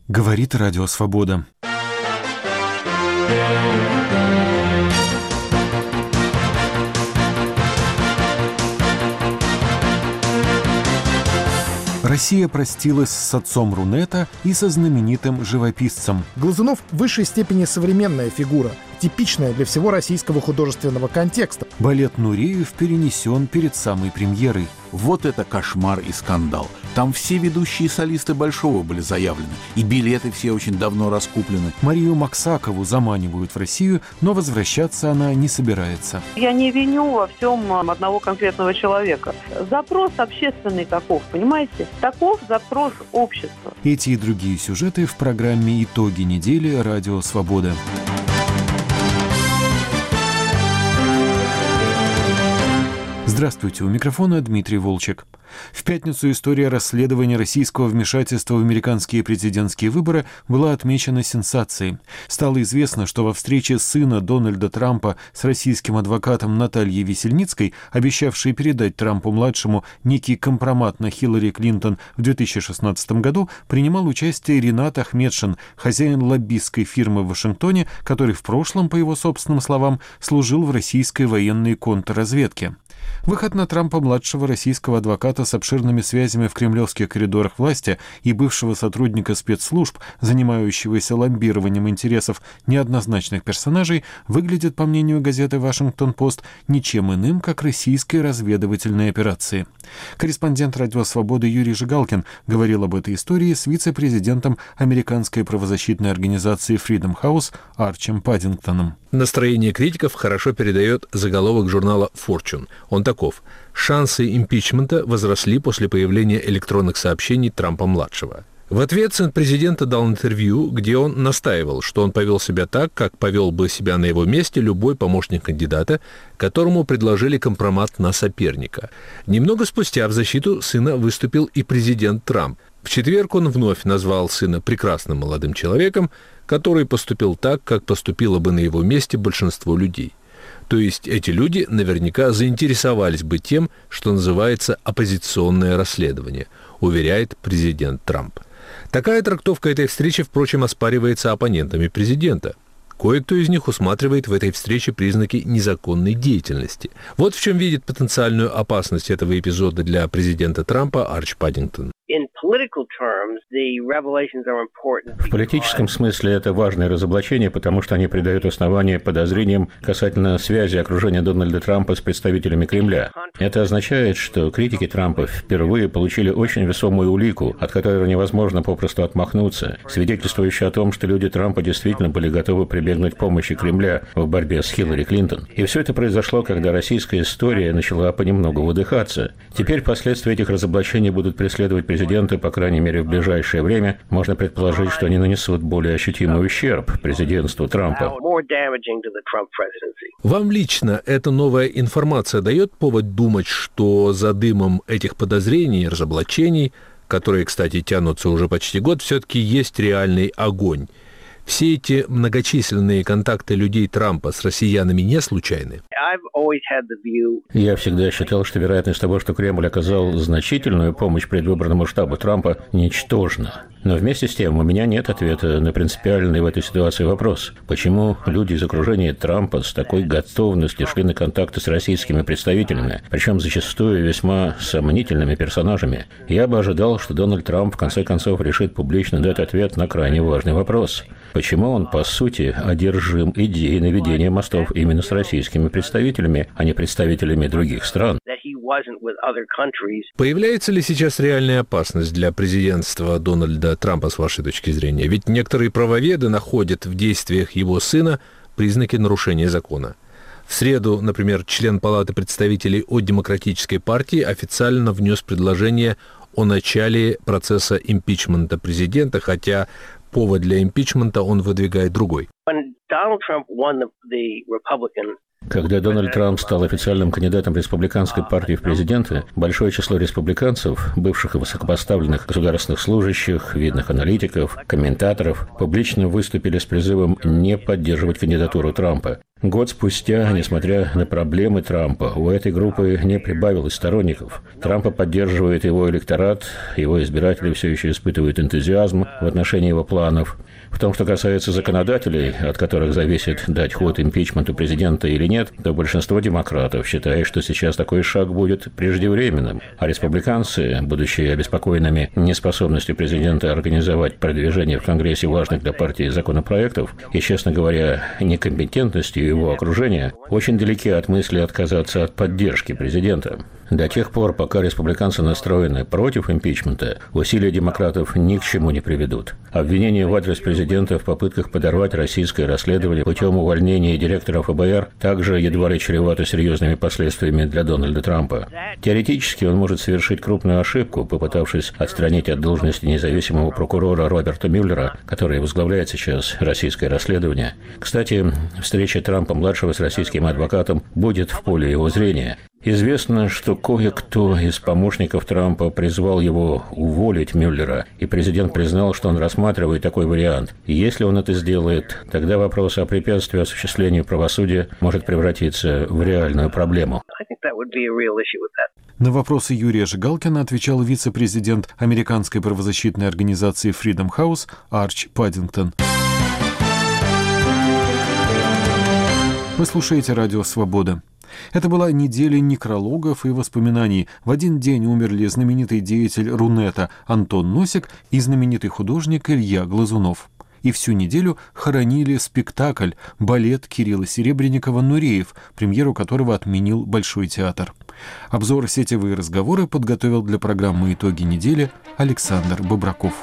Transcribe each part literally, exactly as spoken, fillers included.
Говорит Радио Свобода. Россия простилась с отцом Рунета и со знаменитым живописцем. Глазунов в высшей степени современная фигура, типичная для всего российского художественного контекста. Балет Нуреев перенесен перед самой премьерой. Вот это кошмар и скандал. Там все ведущие солисты Большого были заявлены, и билеты все очень давно раскуплены. Марию Максакову заманивают в Россию, но возвращаться она не собирается. Я не виню во всем одного конкретного человека. Запрос общественный таков, понимаете? Таков запрос общества. Эти и другие сюжеты в программе «Итоги недели» Радио Свобода. Здравствуйте, у микрофона Дмитрий Волчек. В пятницу история расследования российского вмешательства в американские президентские выборы была отмечена сенсацией. Стало известно, что во встрече сына Дональда Трампа с российским адвокатом Натальей Весельницкой, обещавшей передать Трампу-младшему некий компромат на Хиллари Клинтон в две тысячи шестнадцатом году, принимал участие Ринат Ахмедшин, хозяин лоббистской фирмы в Вашингтоне, который в прошлом, по его собственным словам, служил в российской военной контрразведке. Выход на Трампа-младшего российского адвоката с обширными связями в кремлевских коридорах власти и бывшего сотрудника спецслужб, занимающегося лоббированием интересов неоднозначных персонажей, выглядит, по мнению газеты «Вашингтон-Пост», ничем иным, как российской разведывательной операцией. Корреспондент «Радио Свободы» Юрий Жигалкин говорил об этой истории с вице-президентом американской правозащитной организации Freedom House Арчем Паддингтоном. Настроение критиков хорошо передает заголовок журнала Fortune. Он таков: «Шансы импичмента возросли после появления электронных сообщений Трампа-младшего». В ответ сын президента дал интервью, где он настаивал, что он повел себя так, как повел бы себя на его месте любой помощник кандидата, которому предложили компромат на соперника. Немного спустя в защиту сына выступил и президент Трамп. В четверг он вновь назвал сына прекрасным молодым человеком, который поступил так, как поступило бы на его месте большинство людей. То есть эти люди наверняка заинтересовались бы тем, что называется оппозиционное расследование, уверяет президент Трамп. Такая трактовка этой встречи, впрочем, оспаривается оппонентами президента. Кое-кто из них усматривает в этой встрече признаки незаконной деятельности. Вот в чем видит потенциальную опасность этого эпизода для президента Трампа Арч Паддингтон. В политическом смысле это важное разоблачение, потому что они придают основание подозрениям касательно связи окружения Дональда Трампа с представителями Кремля. Это означает, что критики Трампа впервые получили очень весомую улику, от которой невозможно попросту отмахнуться, свидетельствующую о том, что люди Трампа действительно были готовы прибегнуть к помощи Кремля в борьбе с Хиллари Клинтон. И все это произошло, когда российская история начала понемногу выдыхаться. Теперь последствия этих разоблачений будут преследовать президента, по крайней мере, в ближайшее время. Можно предположить, что они нанесут более ощутимый ущерб президентству Трампа. Вам лично эта новая информация дает повод думать, что за дымом этих подозрений и разоблачений, которые, кстати, тянутся уже почти год, все-таки есть реальный огонь? Все эти многочисленные контакты людей Трампа с россиянами не случайны? Я всегда считал, что вероятность того, что Кремль оказал значительную помощь предвыборному штабу Трампа, ничтожна. Но вместе с тем у меня нет ответа на принципиальный в этой ситуации вопрос. Почему люди из окружения Трампа с такой готовностью шли на контакты с российскими представителями, причем зачастую весьма сомнительными персонажами? Я бы ожидал, что Дональд Трамп в конце концов решит публично дать ответ на крайне важный вопрос. Почему он, по сути, одержим идеей наведения мостов именно с российскими представителями, а не представителями других стран? Появляется ли сейчас реальная опасность для президентства Дональда Трампа с вашей точки зрения? Ведь некоторые правоведы находят в действиях его сына признаки нарушения закона. В среду, например, член Палаты представителей от Демократической партии официально внес предложение о начале процесса импичмента президента, хотя повод для импичмента он выдвигает другой. Когда Дональд Трамп стал официальным кандидатом республиканской партии в президенты, большое число республиканцев, бывших и высокопоставленных государственных служащих, видных аналитиков, комментаторов, публично выступили с призывом не поддерживать кандидатуру Трампа. Год спустя, несмотря на проблемы Трампа, у этой группы не прибавилось сторонников. Трампа поддерживает его электорат, его избиратели все еще испытывают энтузиазм в отношении его планов. В том, что касается законодателей, от которых зависит дать ход импичменту президента или нет, то большинство демократов считает, что сейчас такой шаг будет преждевременным, а республиканцы, будучи обеспокоенными неспособностью президента организовать продвижение в Конгрессе важных для партии законопроектов и, честно говоря, некомпетентностью его окружения, очень далеки от мысли отказаться от поддержки президента. До тех пор, пока республиканцы настроены против импичмента, усилия демократов ни к чему не приведут. Обвинения в адрес президента в попытках подорвать российское расследование путем увольнения директора эф бэ эр также едва ли чревато серьезными последствиями для Дональда Трампа. Теоретически он может совершить крупную ошибку, попытавшись отстранить от должности независимого прокурора Роберта Мюллера, который возглавляет сейчас российское расследование. Кстати, встреча Трампа-младшего с российским адвокатом будет в поле его зрения. Известно, что кое-кто из помощников Трампа призвал его уволить Мюллера, и президент признал, что он рассматривает такой вариант. И если он это сделает, тогда вопрос о препятствии осуществлению правосудия может превратиться в реальную проблему. На вопросы Юрия Жигалкина отвечал вице-президент американской правозащитной организации Freedom House Арч Паддингтон. Вы слушаете «Радио Свобода». Это была неделя некрологов и воспоминаний. В один день умерли знаменитый деятель Рунета Антон Носик и знаменитый художник Илья Глазунов. И всю неделю хоронили спектакль «Балет» Кирилла Серебренникова-Нуреев, премьеру которого отменил Большой театр. Обзор «Сетевые разговоры» подготовил для программы «Итоги недели» Александр Бобраков.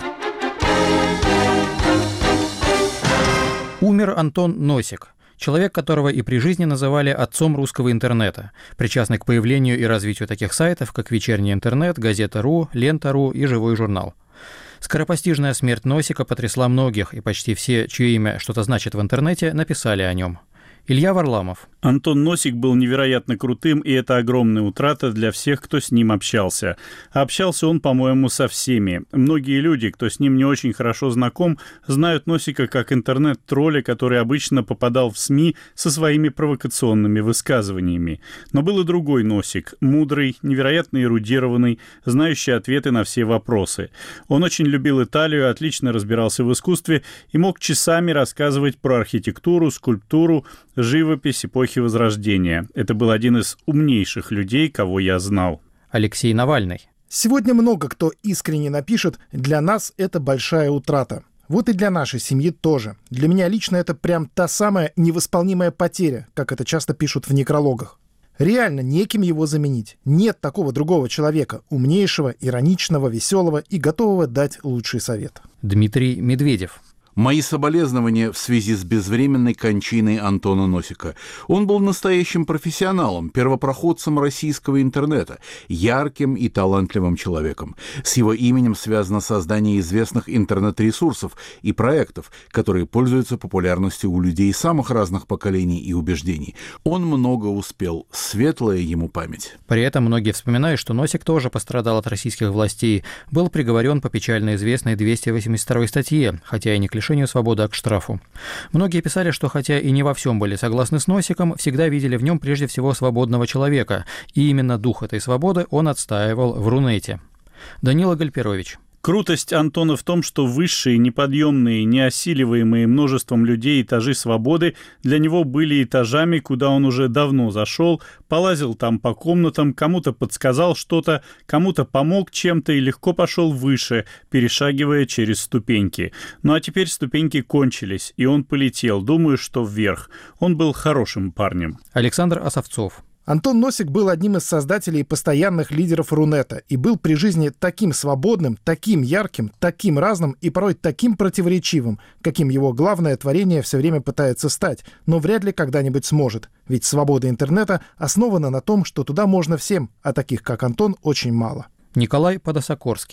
Умер Антон Носик. Человек, которого и при жизни называли отцом русского интернета, причастный к появлению и развитию таких сайтов, как «Вечерний интернет», «Газета.ру», «Лента.ру» и «Живой журнал». Скоропостижная смерть Носика потрясла многих, и почти все, чье имя что-то значит в интернете, написали о нем. Илья Варламов. Антон Носик был невероятно крутым, и это огромная утрата для всех, кто с ним общался. Общался он, по-моему, со всеми. Многие люди, кто с ним не очень хорошо знаком, знают Носика как интернет-тролля, который обычно попадал в СМИ со своими провокационными высказываниями. Но был и другой Носик, мудрый, невероятно эрудированный, знающий ответы на все вопросы. Он очень любил Италию, отлично разбирался в искусстве и мог часами рассказывать про архитектуру, скульптуру, живопись эпохи Возрождения. Это был один из умнейших людей, кого я знал. Алексей Навальный. Сегодня много кто искренне напишет: «Для нас это большая утрата». Вот и для нашей семьи тоже. Для меня лично это прям та самая невосполнимая потеря, как это часто пишут в некрологах. Реально неким его заменить. Нет такого другого человека, умнейшего, ироничного, веселого и готового дать лучший совет. Дмитрий Медведев. Мои соболезнования в связи с безвременной кончиной Антона Носика. Он был настоящим профессионалом, первопроходцем российского интернета, ярким и талантливым человеком. С его именем связано создание известных интернет-ресурсов и проектов, которые пользуются популярностью у людей самых разных поколений и убеждений. Он много успел, светлая ему память. При этом многие вспоминают, что Носик тоже пострадал от российских властей, был приговорен по печально известной двести восемьдесят второй статье, хотя и не к лишению свободы, а к штрафу. Многие писали, что хотя и не во всем были согласны с Носиком, всегда видели в нем прежде всего свободного человека, и именно дух этой свободы он отстаивал в Рунете. Данила Гальперович. Крутость Антона в том, что высшие, неподъемные, неосиливаемые множеством людей этажи свободы для него были этажами, куда он уже давно зашел, полазил там по комнатам, кому-то подсказал что-то, кому-то помог чем-то и легко пошел выше, перешагивая через ступеньки. Ну а теперь ступеньки кончились, и он полетел, думаю, что вверх. Он был хорошим парнем. Александр Осовцов. Антон Носик был одним из создателей и постоянных лидеров Рунета и был при жизни таким свободным, таким ярким, таким разным и порой таким противоречивым, каким его главное творение все время пытается стать, но вряд ли когда-нибудь сможет. Ведь свобода интернета основана на том, что туда можно всем, а таких, как Антон, очень мало. Николай Подосокорский.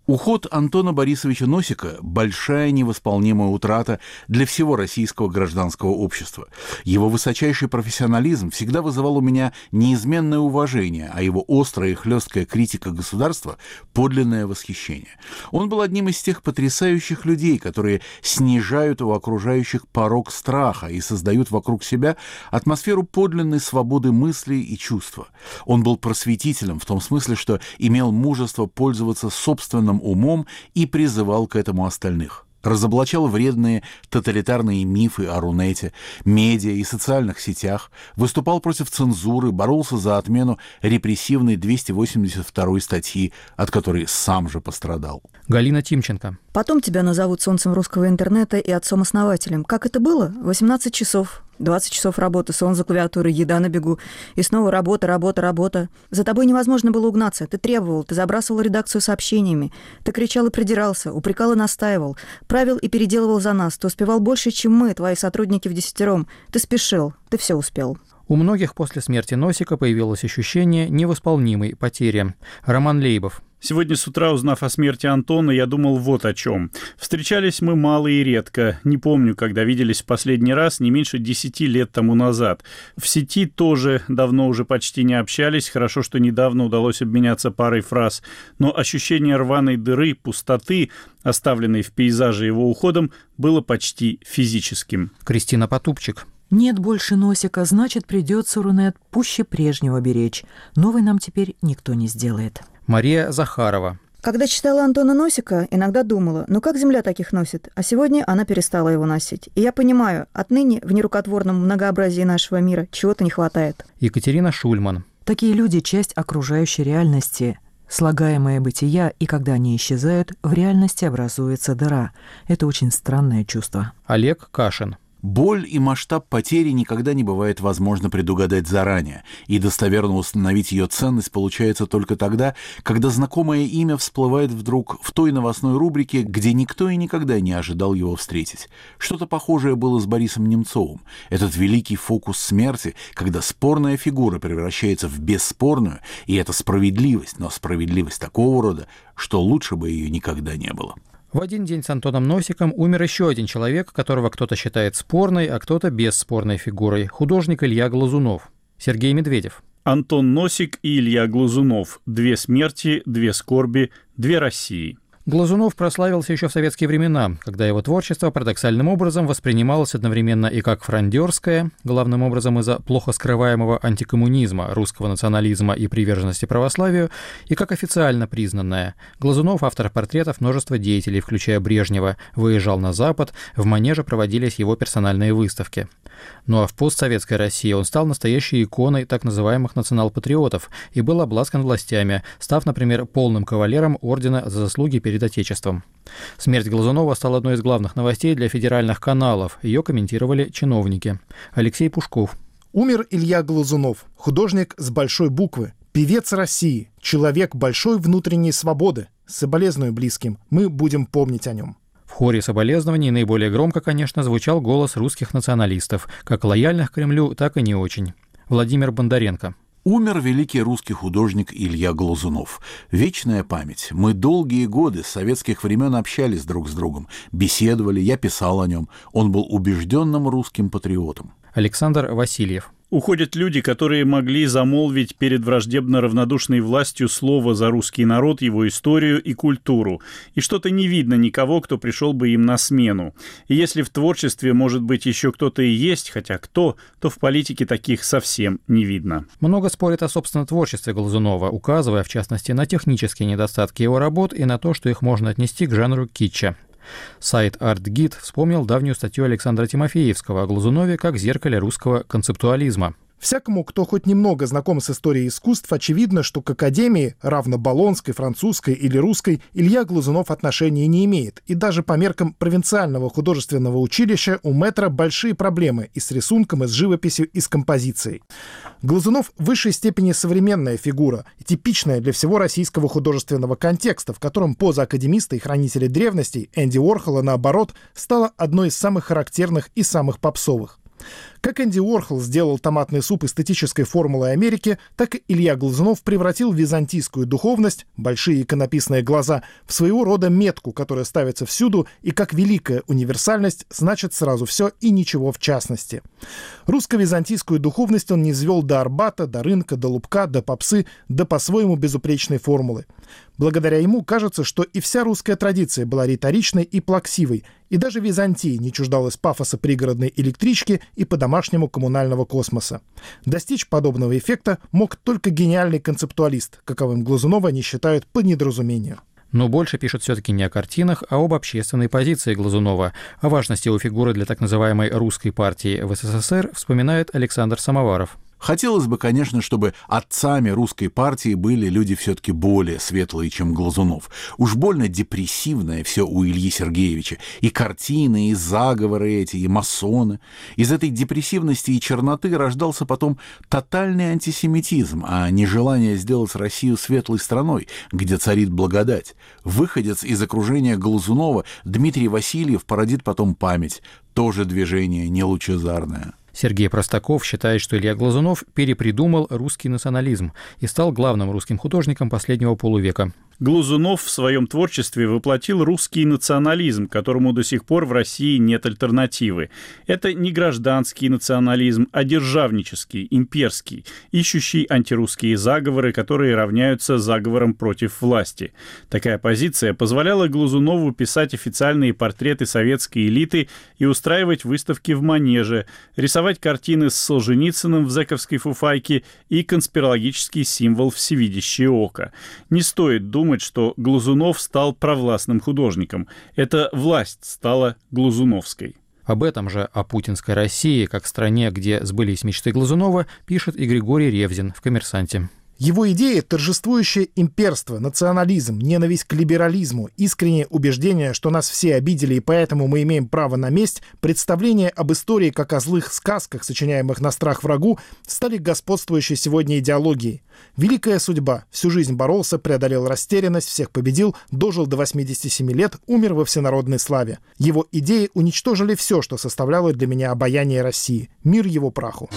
Уход Антона Борисовича Носика – большая невосполнимая утрата для всего российского гражданского общества. Его высочайший профессионализм всегда вызывал у меня неизменное уважение, а его острая и хлесткая критика государства – подлинное восхищение. Он был одним из тех потрясающих людей, которые снижают у окружающих порог страха и создают вокруг себя атмосферу подлинной свободы мыслей и чувства. Он был просветителем в том смысле, что имел мужество пользоваться собственным умом и призывал к этому остальных. Разоблачал вредные тоталитарные мифы о Рунете, медиа и социальных сетях, выступал против цензуры, боролся за отмену репрессивной двести восемьдесят второй статьи, от которой сам же пострадал. Галина Тимченко. Потом тебя назовут солнцем русского интернета и отцом-основателем. Как это было? восемнадцать часов. двадцать часов работы, сон за клавиатурой, еда на бегу. И снова работа, работа, работа. За тобой невозможно было угнаться. Ты требовал, ты забрасывал редакцию сообщениями. Ты кричал и придирался, упрекал и настаивал. Правил и переделывал за нас. Ты успевал больше, чем мы, твои сотрудники вдесятером. Ты спешил, ты все успел. У многих после смерти Носика появилось ощущение невосполнимой потери. Роман Лейбов. Сегодня с утра, узнав о смерти Антона, я думал вот о чем. Встречались мы мало и редко. Не помню, когда виделись в последний раз, не меньше десяти лет тому назад. В сети тоже давно уже почти не общались. Хорошо, что недавно удалось обменяться парой фраз. Но ощущение рваной дыры, пустоты, оставленной в пейзаже его уходом, было почти физическим. Кристина Потупчик. Нет больше Носика, значит, придется Рунет пуще прежнего беречь. Новый нам теперь никто не сделает. Мария Захарова. Когда читала Антона Носика, иногда думала, ну как земля таких носит? А сегодня она перестала его носить. И я понимаю, отныне в нерукотворном многообразии нашего мира чего-то не хватает. Екатерина Шульман. Такие люди – часть окружающей реальности. Слагаемое бытия, и когда они исчезают, в реальности образуется дыра. Это очень странное чувство. Олег Кашин. Боль и масштаб потери никогда не бывает возможно предугадать заранее, и достоверно установить ее ценность получается только тогда, когда знакомое имя всплывает вдруг в той новостной рубрике, где никто и никогда не ожидал его встретить. Что-то похожее было с Борисом Немцовым. Этот великий фокус смерти, когда спорная фигура превращается в бесспорную, и это справедливость, но справедливость такого рода, что лучше бы ее никогда не было. В один день с Антоном Носиком умер еще один человек, которого кто-то считает спорной, а кто-то бесспорной фигурой. Художник Илья Глазунов. Сергей Медведев. Антон Носик и Илья Глазунов. Две смерти, две скорби, две России. Глазунов прославился еще в советские времена, когда его творчество парадоксальным образом воспринималось одновременно и как фрондерское, главным образом из-за плохо скрываемого антикоммунизма, русского национализма и приверженности православию, и как официально признанное. Глазунов, автор портретов множества деятелей, включая Брежнева, выезжал на Запад, в Манеже проводились его персональные выставки. Ну а в постсоветской России он стал настоящей иконой так называемых национал-патриотов и был обласкан властями, став, например, полным кавалером ордена за заслуги перед Отечеством. Смерть Глазунова стала одной из главных новостей для федеральных каналов. Ее комментировали чиновники. Алексей Пушков. Умер Илья Глазунов, художник с большой буквы, певец России, человек большой внутренней свободы. Соболезную близким, мы будем помнить о нем. В хоре соболезнований наиболее громко, конечно, звучал голос русских националистов, как лояльных к Кремлю, так и не очень. Владимир Бондаренко. Умер великий русский художник Илья Глазунов. Вечная память. Мы долгие годы с советских времен общались друг с другом, беседовали, я писал о нем. Он был убежденным русским патриотом. Александр Васильев. Уходят люди, которые могли замолвить перед враждебно равнодушной властью слово за русский народ, его историю и культуру. И что-то не видно никого, кто пришел бы им на смену. И если в творчестве, может быть, еще кто-то и есть, хотя кто, то в политике таких совсем не видно. Много спорят о собственном творчестве Глазунова, указывая, в частности, на технические недостатки его работ и на то, что их можно отнести к жанру китча. Сайт ArtGit вспомнил давнюю статью Александра Тимофеевского о Глазунове как зеркале русского концептуализма. Всякому, кто хоть немного знаком с историей искусств, очевидно, что к академии, равно болонской, французской или русской, Илья Глазунов отношения не имеет. И даже по меркам провинциального художественного училища у мэтра большие проблемы и с рисунком, и с живописью, и с композицией. Глазунов в высшей степени современная фигура, типичная для всего российского художественного контекста, в котором поза академиста и хранителя древностей Энди Уорхола, наоборот, стала одной из самых характерных и самых попсовых. Как Энди Уорхол сделал томатный суп эстетической формулой Америки, так и Илья Глазунов превратил византийскую духовность, большие иконописные глаза, в своего рода метку, которая ставится всюду и как великая универсальность значит сразу все и ничего в частности. Русско-византийскую духовность он низвел до Арбата, до рынка, до лубка, до попсы, до по-своему безупречной формулы. Благодаря ему кажется, что и вся русская традиция была риторичной и плаксивой, и даже Византия не чуждалась пафоса пригородной электрички и по-домашнему коммунального космоса. Достичь подобного эффекта мог только гениальный концептуалист, каковым Глазунова не считают по недоразумению. Но больше пишут все-таки не о картинах, а об общественной позиции Глазунова. О важности его фигуры для так называемой русской партии в СССР вспоминает Александр Самоваров. Хотелось бы, конечно, чтобы отцами русской партии были люди все-таки более светлые, чем Глазунов. Уж больно депрессивное все у Ильи Сергеевича. И картины, и заговоры эти, и масоны. Из этой депрессивности и черноты рождался потом тотальный антисемитизм, а не желание сделать Россию светлой страной, где царит благодать. Выходец из окружения Глазунова Дмитрий Васильев породит потом память. Тоже движение нелучезарное. Сергей Простаков считает, что Илья Глазунов перепридумал русский национализм и стал главным русским художником последнего полувека. Глазунов в своем творчестве воплотил русский национализм, которому до сих пор в России нет альтернативы. Это не гражданский национализм, а державнический, имперский, ищущий антирусские заговоры, которые равняются заговорам против власти. Такая позиция позволяла Глазунову писать официальные портреты советской элиты и устраивать выставки в Манеже, рисовать картины с Солженицыным в зэковской фуфайке и конспирологический символ «Всевидящее око». Не стоит думать, что Глазунов стал провластным художником. Эта власть стала глазуновской. Об этом же, о путинской России, как стране, где сбылись мечты Глазунова, пишет и Григорий Ревзин в «Коммерсанте». Его идеи — торжествующее имперство, национализм, ненависть к либерализму, искреннее убеждение, что нас все обидели и поэтому мы имеем право на месть, представление об истории как о злых сказках, сочиняемых на страх врагу, стали господствующей сегодня идеологией. Великая судьба. Всю жизнь боролся, преодолел растерянность, всех победил, дожил до восьмидесяти семи лет, умер во всенародной славе. Его идеи уничтожили все, что составляло для меня обаяние России. Мир его праху.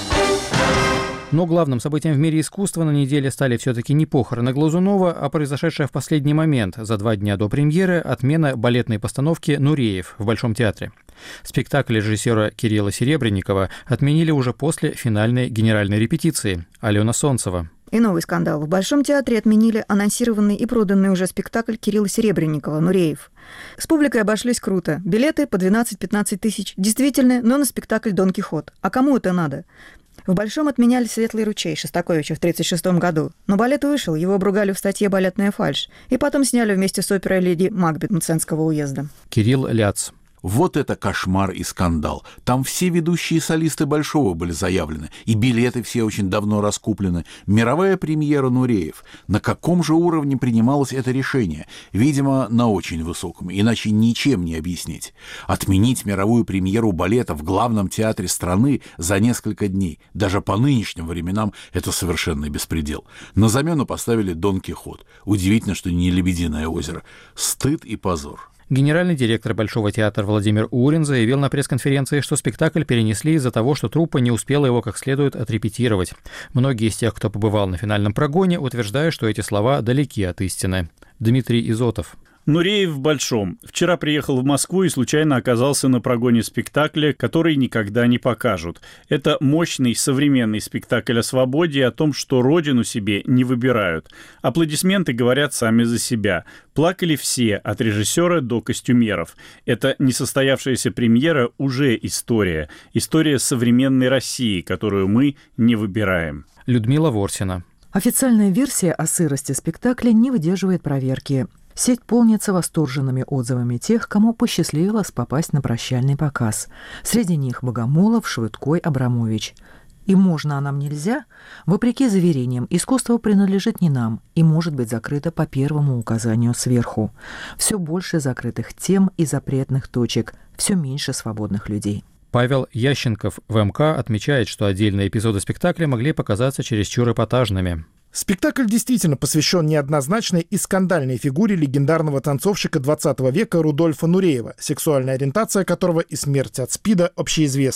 Но главным событием в мире искусства на неделе стали все-таки не похороны Глазунова, а произошедшая в последний момент, за два дня до премьеры, отмена балетной постановки «Нуреев» в Большом театре. Спектакль режиссера Кирилла Серебренникова отменили уже после финальной генеральной репетиции. Алена Солнцева. И новый скандал. В Большом театре отменили анонсированный и проданный уже спектакль Кирилла Серебренникова «Нуреев». С публикой обошлись круто. Билеты по двенадцать-пятнадцать тысяч. Действительно, но на спектакль «Дон Кихот». А кому это надо? В Большом отменяли «Светлый ручей» Шостаковича в тридцать шестом году. Но балет вышел, его обругали в статье «Балетная фальшь». И потом сняли вместе с оперой «Леди Макбет» Мценского уезда. Кирилл Ляц. Вот это кошмар и скандал. Там все ведущие солисты Большого были заявлены, и билеты все очень давно раскуплены. Мировая премьера «Нуреев». На каком же уровне принималось это решение? Видимо, на очень высоком, иначе ничем не объяснить. Отменить мировую премьеру балета в главном театре страны за несколько дней, даже по нынешним временам, это совершенный беспредел. На замену поставили «Дон Кихот». Удивительно, что не «Лебединое озеро». Стыд и позор. Генеральный директор Большого театра Владимир Урин заявил на пресс-конференции, что спектакль перенесли из-за того, что труппа не успела его как следует отрепетировать. Многие из тех, кто побывал на финальном прогоне, утверждают, что эти слова далеки от истины. Дмитрий Изотов. Нуреев в Большом. Вчера приехал в Москву и случайно оказался на прогоне спектакля, который никогда не покажут. Это мощный современный спектакль о свободе и о том, что родину себе не выбирают. Аплодисменты говорят сами за себя. Плакали все, от режиссера до костюмеров. Эта несостоявшаяся премьера уже история. История современной России, которую мы не выбираем. Людмила Ворсина. Официальная версия о сырости спектакля не выдерживает проверки. Сеть полнится восторженными отзывами тех, кому посчастливилось попасть на прощальный показ. Среди них Богомолов, Швыдкой, Абрамович. И можно, а нам нельзя? Вопреки заверениям, искусство принадлежит не нам и может быть закрыто по первому указанию сверху. Все больше закрытых тем и запретных точек, все меньше свободных людей. Павел Ященков в эм ка отмечает, что отдельные эпизоды спектакля могли показаться чересчур эпатажными. Спектакль действительно посвящен неоднозначной и скандальной фигуре легендарного танцовщика двадцатого века Рудольфа Нуреева, сексуальная ориентация которого и смерть от СПИДа общеизвестны.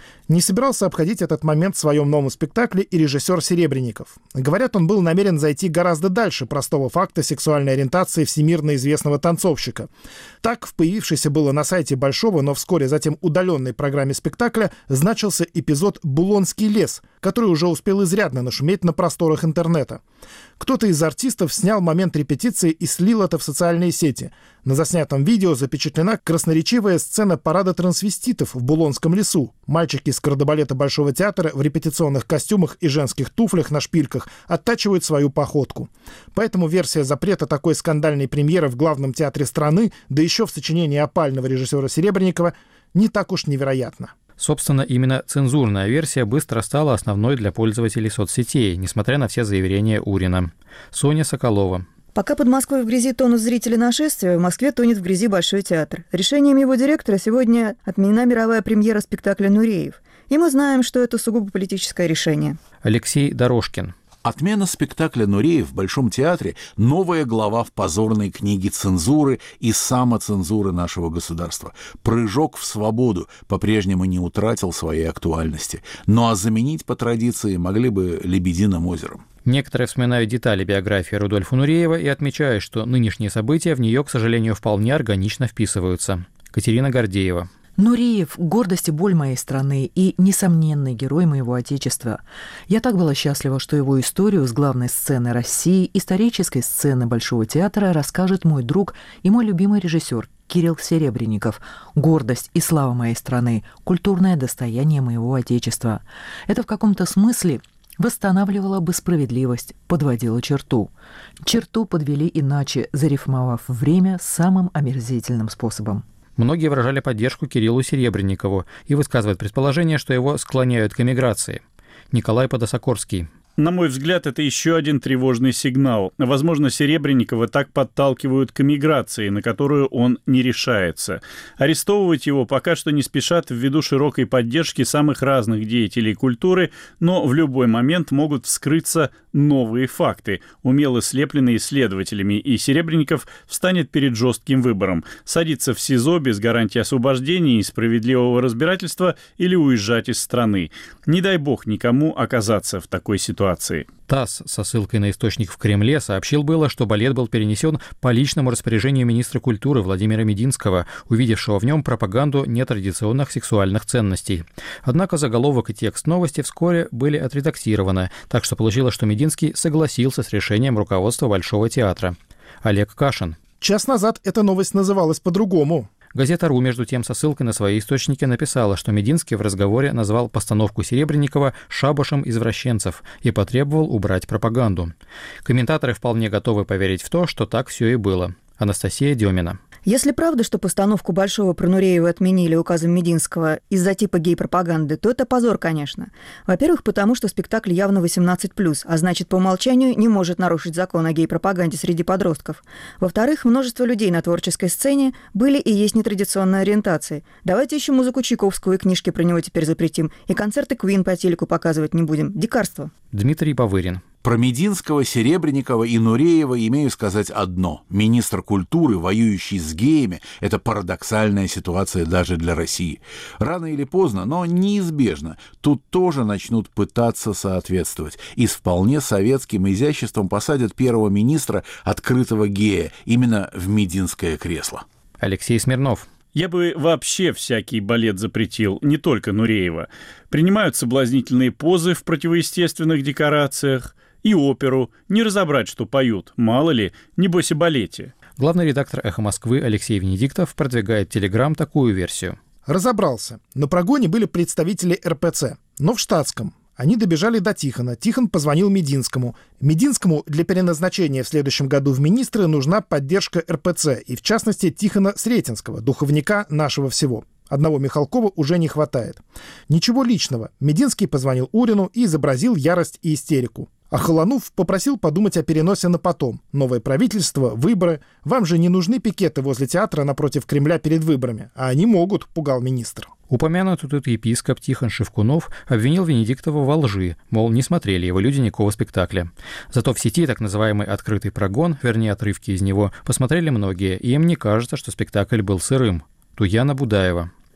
Не собирался обходить этот момент в своем новом спектакле и режиссер Серебренников. Говорят, он был намерен зайти гораздо дальше простого факта сексуальной ориентации всемирно известного танцовщика. Так, в появившейся было на сайте Большого, но вскоре затем удаленной программе спектакля значился эпизод «Булонский лес», который уже успел изрядно нашуметь на просторах интернета. Кто-то из артистов снял момент репетиции и слил это в социальные сети. На заснятом видео запечатлена красноречивая сцена парада трансвеститов в Булонском лесу. Мальчики из кардебалета Большого театра в репетиционных костюмах и женских туфлях на шпильках оттачивают свою походку. Поэтому версия запрета такой скандальной премьеры в главном театре страны, да еще в сочинении опального режиссера Серебренникова, не так уж невероятна. Собственно, именно цензурная версия быстро стала основной для пользователей соцсетей, несмотря на все заверения Урина. Соня Соколова. Пока под Москвой в грязи тонут зрители нашествия, в Москве тонет в грязи Большой театр. Решением его директора сегодня отменена мировая премьера спектакля «Нуреев». И мы знаем, что это сугубо политическое решение. Алексей Дорожкин. Отмена спектакля «Нуреев» в Большом театре – новая глава в позорной книге цензуры и самоцензуры нашего государства. Прыжок в свободу по-прежнему не утратил своей актуальности. Ну а заменить по традиции могли бы «Лебединым озером». Некоторые вспоминают детали биографии Рудольфа Нуреева и отмечают, что нынешние события в нее, к сожалению, вполне органично вписываются. Катерина Гордеева. Нуреев – гордость и боль моей страны и несомненный герой моего Отечества. Я так была счастлива, что его историю с главной сцены России, исторической сцены Большого театра, расскажет мой друг и мой любимый режиссер Кирилл Серебренников. Гордость и слава моей страны – культурное достояние моего Отечества. Это в каком-то смысле восстанавливала бы справедливость, подводила черту. Черту подвели иначе, зарифмовав время самым омерзительным способом. Многие выражали поддержку Кириллу Серебренникову и высказывают предположение, что его склоняют к эмиграции. Николай Подосокорский. На мой взгляд, это еще один тревожный сигнал. Возможно, Серебренникова так подталкивают к эмиграции, на которую он не решается. Арестовывать его пока что не спешат ввиду широкой поддержки самых разных деятелей культуры, но в любой момент могут вскрыться новые факты, умело слепленные следователями, и Серебренников встанет перед жестким выбором – садиться в СИЗО без гарантии освобождения и справедливого разбирательства или уезжать из страны. Не дай бог никому оказаться в такой ситуации. ТАСС со ссылкой на источник в Кремле сообщил было, что балет был перенесен по личному распоряжению министра культуры Владимира Мединского, увидевшего в нем пропаганду нетрадиционных сексуальных ценностей. Однако заголовок и текст новости вскоре были отредактированы, так что получилось, что Мединский согласился с решением руководства Большого театра. Олег Кашин. Час назад эта новость называлась по-другому. Газета «Ру», между тем, со ссылкой на свои источники написала, что Мединский в разговоре назвал постановку Серебренникова «шабашем извращенцев» и потребовал убрать пропаганду. Комментаторы вполне готовы поверить в то, что так все и было. Анастасия Демина. Если правда, что постановку Большого про Нуреева отменили указом Мединского из-за типа гей-пропаганды, то это позор, конечно. Во-первых, потому что спектакль явно восемнадцать плюс, а значит, по умолчанию не может нарушить закон о гей-пропаганде среди подростков. Во-вторых, множество людей на творческой сцене были и есть нетрадиционной ориентации. Давайте еще музыку Чайковского и книжки про него теперь запретим, и концерты Queen по телеку показывать не будем. Дикарство. Дмитрий Бавырин. Про Мединского, Серебренникова и Нуреева имею сказать одно. Министр культуры, воюющий с геями, это парадоксальная ситуация даже для России. Рано или поздно, но неизбежно, тут тоже начнут пытаться соответствовать. И с вполне советским изяществом посадят первого министра открытого гея именно в Мединское кресло. Алексей Смирнов. Я бы вообще всякий балет запретил, не только Нуреева. Принимают соблазнительные позы в противоестественных декорациях, и оперу. Не разобрать, что поют. Мало ли, небось и балете. Главный редактор «Эхо Москвы» Алексей Венедиктов продвигает в Телеграм такую версию. Разобрался. На прогоне были представители эр пэ цэ, но в штатском. Они добежали до Тихона. Тихон позвонил Мединскому. Мединскому для переназначения в следующем году в министры нужна поддержка эр пэ цэ, и в частности Тихона Сретенского, духовника нашего всего. Одного Михалкова уже не хватает. Ничего личного. Мединский позвонил Урину и изобразил ярость и истерику. А Холонов попросил подумать о переносе на потом. Новое правительство, выборы. Вам же не нужны пикеты возле театра напротив Кремля перед выборами. А они могут, пугал министр. Упомянутый тут епископ Тихон Шевкунов обвинил Венедиктова во лжи, мол, не смотрели его люди никакого спектакля. Зато в сети так называемый «открытый прогон», вернее, отрывки из него, посмотрели многие, и им не кажется, что спектакль был сырым. Туяна Будаева.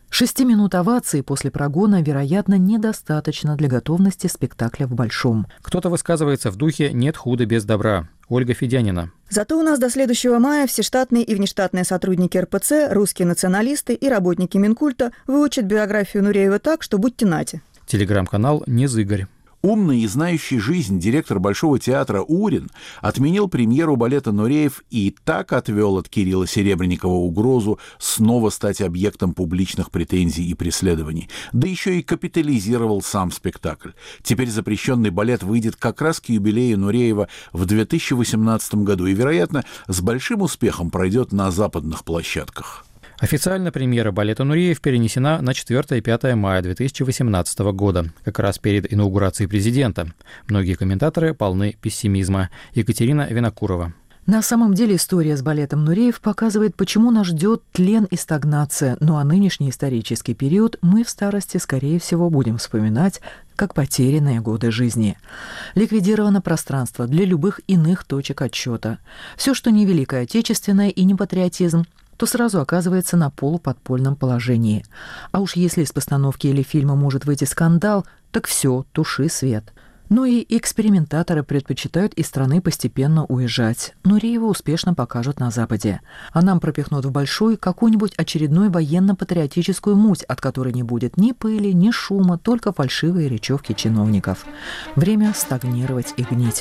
Шести минут овации после прогона, вероятно, недостаточно для готовности спектакля в Большом. Кто-то высказывается в духе «нет худа без добра». Ольга Федянина. Зато у нас до следующего мая все штатные и внештатные сотрудники эр пэ цэ, русские националисты и работники Минкульта выучат биографию Нуреева так, что будьте нате. Телеграм-канал «Незыгорь». Умный и знающий жизнь директор Большого театра Урин отменил премьеру балета «Нуреев» и так отвел от Кирилла Серебренникова угрозу снова стать объектом публичных претензий и преследований. Да еще и капитализировал сам спектакль. Теперь запрещенный балет выйдет как раз к юбилею Нуреева в две тысячи восемнадцатом году и, вероятно, с большим успехом пройдет на западных площадках. Официально премьера балета «Нуреев» перенесена на четвёртое и пятое мая две тысячи восемнадцатого года, как раз перед инаугурацией президента. Многие комментаторы полны пессимизма. Екатерина Винокурова. На самом деле история с балетом «Нуреев» показывает, почему нас ждет тлен и стагнация, ну а нынешний исторический период мы в старости, скорее всего, будем вспоминать как потерянные годы жизни. Ликвидировано пространство для любых иных точек отсчета. Все, что не Великое Отечественное и не патриотизм, то сразу оказывается на полуподпольном положении. А уж если из постановки или фильма может выйти скандал, так все, туши свет. Но и экспериментаторы предпочитают из страны постепенно уезжать. Нуреева успешно покажут на Западе. А нам пропихнут в Большой какую-нибудь очередную военно-патриотическую муть, от которой не будет ни пыли, ни шума, только фальшивые речевки чиновников. Время стагнировать и гнить.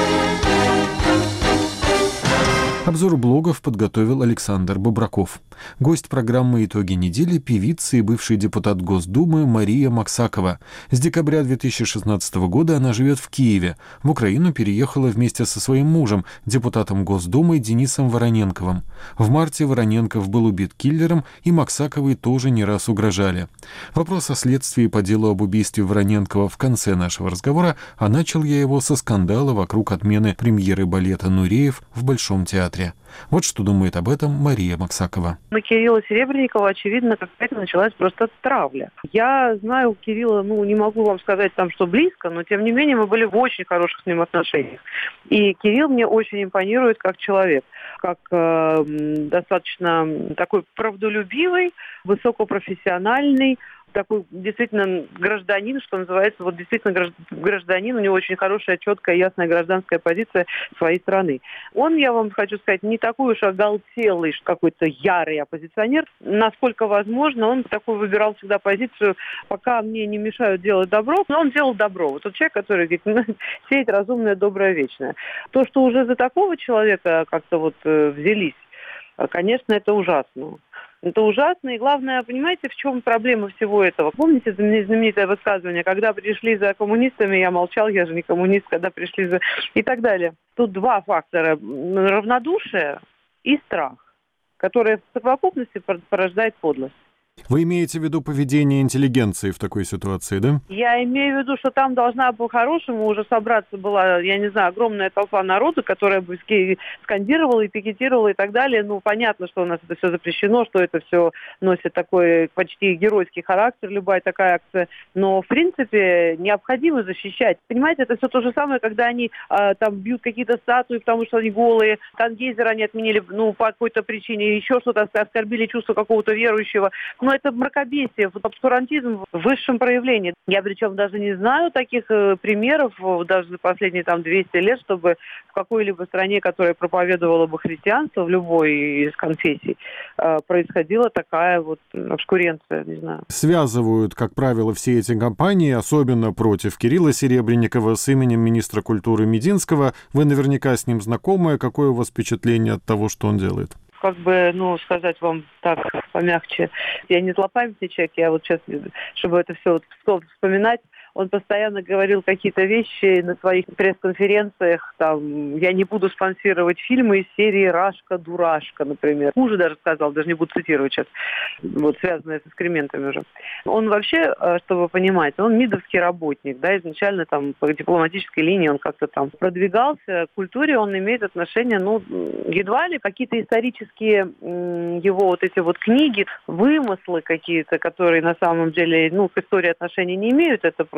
Обзор блогов подготовил Александр Бобраков. Гость программы «Итоги недели» — певица и бывший депутат Госдумы Мария Максакова. С декабря две тысячи шестнадцатого года она живет в Киеве. В Украину переехала вместе со своим мужем, депутатом Госдумы Денисом Вороненковым. В марте Вороненков был убит киллером, и Максаковой тоже не раз угрожали. Вопрос о следствии по делу об убийстве Вороненкова в конце нашего разговора, а начал я его со скандала вокруг отмены премьеры балета «Нуреев» в Большом театре. Вот что думает об этом Мария Максакова. На Кирилла Серебренникова, очевидно, какая-то началась просто травля. Я знаю Кирилла, ну, не могу вам сказать там, что близко, но, тем не менее, мы были в очень хороших с ним отношениях. И Кирилл мне очень импонирует как человек, как э, достаточно такой правдолюбивый, высокопрофессиональный, такой действительно гражданин, что называется, вот действительно гражданин, у него очень хорошая, четкая, ясная гражданская позиция своей страны. Он, я вам хочу сказать, не такой уж оголтелый, какой-то ярый оппозиционер. Насколько возможно, он такой выбирал всегда позицию, пока мне не мешают делать добро, но он делал добро. Вот тот человек, который говорит, ну, сеять разумное, доброе, вечное. То, что уже за такого человека как-то вот э, взялись, конечно, это ужасно. Это ужасно, и главное, понимаете, в чем проблема всего этого? Помните знаменитое высказывание, когда пришли за коммунистами, я молчал, я же не коммунист, когда пришли за... и так далее. Тут два фактора: равнодушие и страх, которые в совокупности порождает подлость. Вы имеете в виду поведение интеллигенции в такой ситуации, да? Я имею в виду, что там должна по-хорошему уже собраться была, я не знаю, огромная толпа народа, которая бы скандировала и пикетировала и так далее. Ну, понятно, что у нас это все запрещено, что это все носит такой почти геройский характер, любая такая акция. Но, в принципе, необходимо защищать. Понимаете, это все то же самое, когда они э, там бьют какие-то статуи, потому что они голые, Тангейзер они отменили, ну, по какой-то причине, еще что-то, оскорбили чувство какого-то верующего. Но это мракобесие, обскурантизм в высшем проявлении. Я причем даже не знаю таких э, примеров, даже за последние там двести лет, чтобы в какой-либо стране, которая проповедовала бы христианство, в любой из конфессий, э, происходила такая вот обскуренция, не знаю. Связывают, как правило, все эти кампании, особенно против Кирилла Серебренникова, с именем министра культуры Мединского. Вы наверняка с ним знакомы. Какое у вас впечатление от того, что он делает? Как бы, ну, сказать вам так помягче, я не злопамятный человек, я вот сейчас, чтобы это все вот вспоминать, он постоянно говорил какие-то вещи на своих пресс-конференциях, там, я не буду спонсировать фильмы из серии «Рашка, дурашка», например. Хуже даже сказал, даже не буду цитировать сейчас, вот, связанное с экскрементами уже. Он вообще, чтобы понимать, он мидовский работник, да, изначально там по дипломатической линии он как-то там продвигался, к культуре он имеет отношение, ну, едва ли какие-то исторические его вот эти вот книги, вымыслы какие-то, которые на самом деле, ну, к истории отношения не имеют, это просто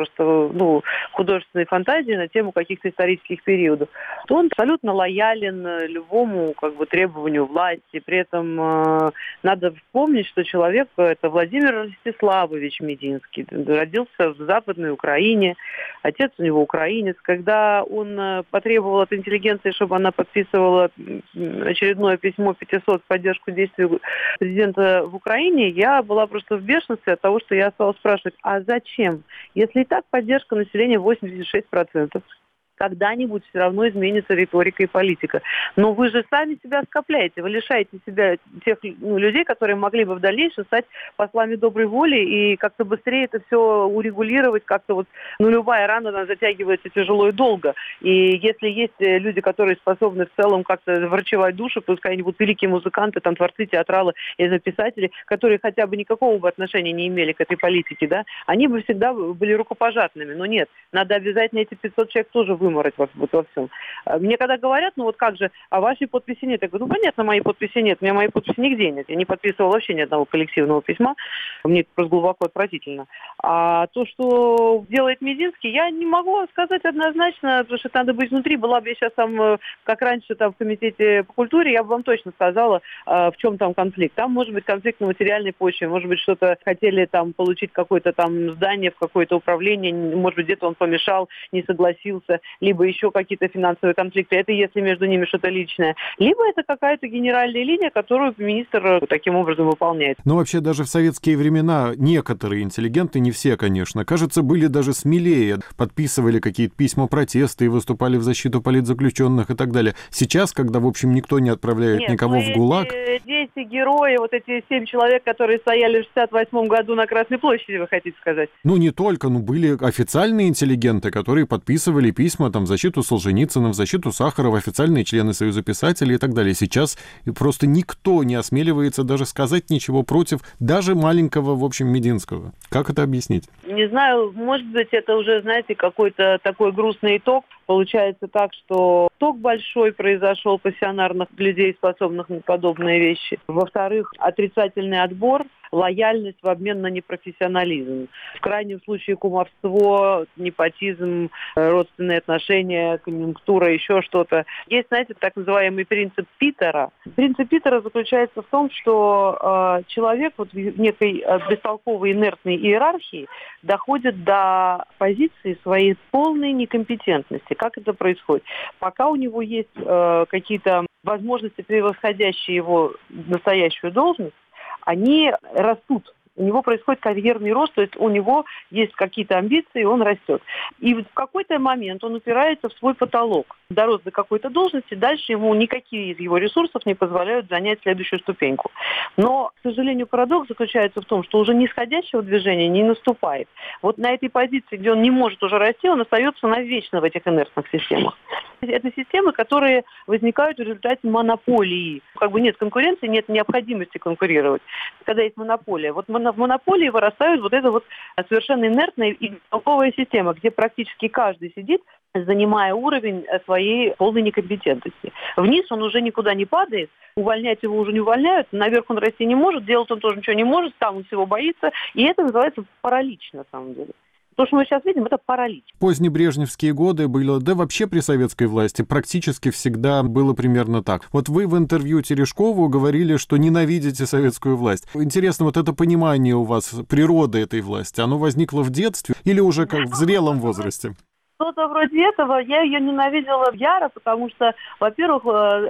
просто ну, художественной фантазии на тему каких-то исторических периодов, то он абсолютно лоялен любому как бы, требованию власти. При этом э, надо помнить, что человек – это Владимир Ростиславович Мединский. Родился в Западной Украине, отец у него украинец. Когда он потребовал от интеллигенции, чтобы она подписывала очередное письмо пятисот в поддержку действий президента в Украине, я была просто в бешенстве от того, что я стала спрашивать, а зачем? Если и так поддержка населения восемьдесят шесть процентов. Когда-нибудь все равно изменится риторика и политика. Но вы же сами себя скопляете, вы лишаете себя тех ну, людей, которые могли бы в дальнейшем стать послами доброй воли и как-то быстрее это все урегулировать, как-то вот, ну, любая рана, она затягивается тяжело и долго. И если есть люди, которые способны в целом как-то врачевать души, пускай они будут великие музыканты, там, творцы, театралы и писатели, которые хотя бы никакого бы отношения не имели к этой политике, да, они бы всегда были рукопожатными. Но нет, надо обязательно эти пятьсот человек тоже выморать во, вот во всем. Мне когда говорят, ну вот как же, а вашей подписи нет? Я говорю, ну понятно, моей подписи нет, у меня моей подписи нигде нет. Я не подписывала вообще ни одного коллективного письма. Мне это просто глубоко отвратительно. А то, что делает Мединский, я не могу вам сказать однозначно, потому что надо быть внутри. Была бы я сейчас там, как раньше, там в комитете по культуре, я бы вам точно сказала, в чем там конфликт. Там может быть конфликт на материальной почве, может быть, что-то хотели там получить какое-то там здание в какое-то управление, может быть, где-то он помешал, не согласился, либо еще какие-то финансовые конфликты, это если между ними что-то личное, либо это какая-то генеральная линия, которую министр таким образом выполняет. Но вообще даже в советские времена некоторые интеллигенты, не все, конечно, кажется, были даже смелее, подписывали какие-то письма протеста и выступали в защиту политзаключенных и так далее. Сейчас, когда, в общем, никто не отправляет Нет, никого в ГУЛАГ... Дети, герои, вот эти семь человек, которые стояли в шестьдесят восьмом году на Красной площади, вы хотите сказать? Ну, не только, но были официальные интеллигенты, которые подписывали письма там, в защиту Солженицына, в защиту Сахарова, официальные члены Союза писателей и так далее. Сейчас просто никто не осмеливается даже сказать ничего против даже маленького, в общем, Мединского. Как это объяснить? Не знаю, может быть, это уже, знаете, какой-то такой грустный итог. Получается так, что итог большой произошел пассионарных людей, способных на подобные вещи. Во-вторых, отрицательный отбор, лояльность в обмен на непрофессионализм. В крайнем случае кумовство, непотизм, родственные отношения, конъюнктура, еще что-то. Есть, знаете, так называемый принцип Питера. Принцип Питера заключается в том, что э, человек вот в некой э, бестолковой инертной иерархии доходит до позиции своей полной некомпетентности. Как это происходит? Пока у него есть э, какие-то возможности, превосходящие его настоящую должность, они растут. У него происходит карьерный рост, то есть у него есть какие-то амбиции, и он растет. И в какой-то момент он упирается в свой потолок. Дорос до какой-то должности, дальше ему никакие из его ресурсов не позволяют занять следующую ступеньку. Но, к сожалению, парадокс заключается в том, что уже нисходящего движения не наступает. Вот на этой позиции, где он не может уже расти, он остается навечно в этих инертных системах. Это системы, которые возникают в результате монополии. Как бы нет конкуренции, нет необходимости конкурировать, когда есть монополия. Вот в монополии вырастают вот эта вот совершенно инертная и толковая система, где практически каждый сидит, занимая уровень своей полной некомпетентности. Вниз он уже никуда не падает, увольнять его уже не увольняют, наверх он расти не может, делать он тоже ничего не может, там он всего боится, и это называется паралич на самом деле. То, что мы сейчас видим, это паралич. Позднебрежневские годы было, да вообще при советской власти практически всегда было примерно так. Вот вы в интервью Терешкову говорили, что ненавидите советскую власть. Интересно, вот это понимание у вас природы этой власти, оно возникло в детстве или уже как в зрелом возрасте? Что-то вроде этого. Я ее ненавидела яро, потому что, во-первых,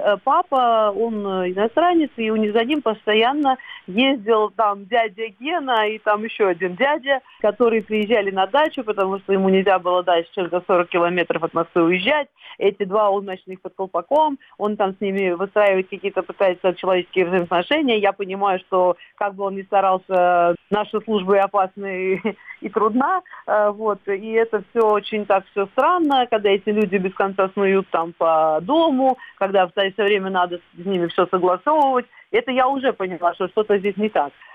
папа, он иностранец, и за ним постоянно ездил там дядя Гена и там еще один дядя, которые приезжали на дачу, потому что ему нельзя было дальше, чем за сорок километров от Москвы уезжать. Эти два, он значит, их под колпаком, он там с ними выстраивает какие-то, пытается человеческие взаимоотношения. Я понимаю, что как бы он ни старался, наша служба и опасна и, и трудна, вот, и это все очень так все странно, когда эти люди без конца снуют там по дому, когда все время надо с ними все согласовывать. Это я уже поняла, что что-то здесь не так.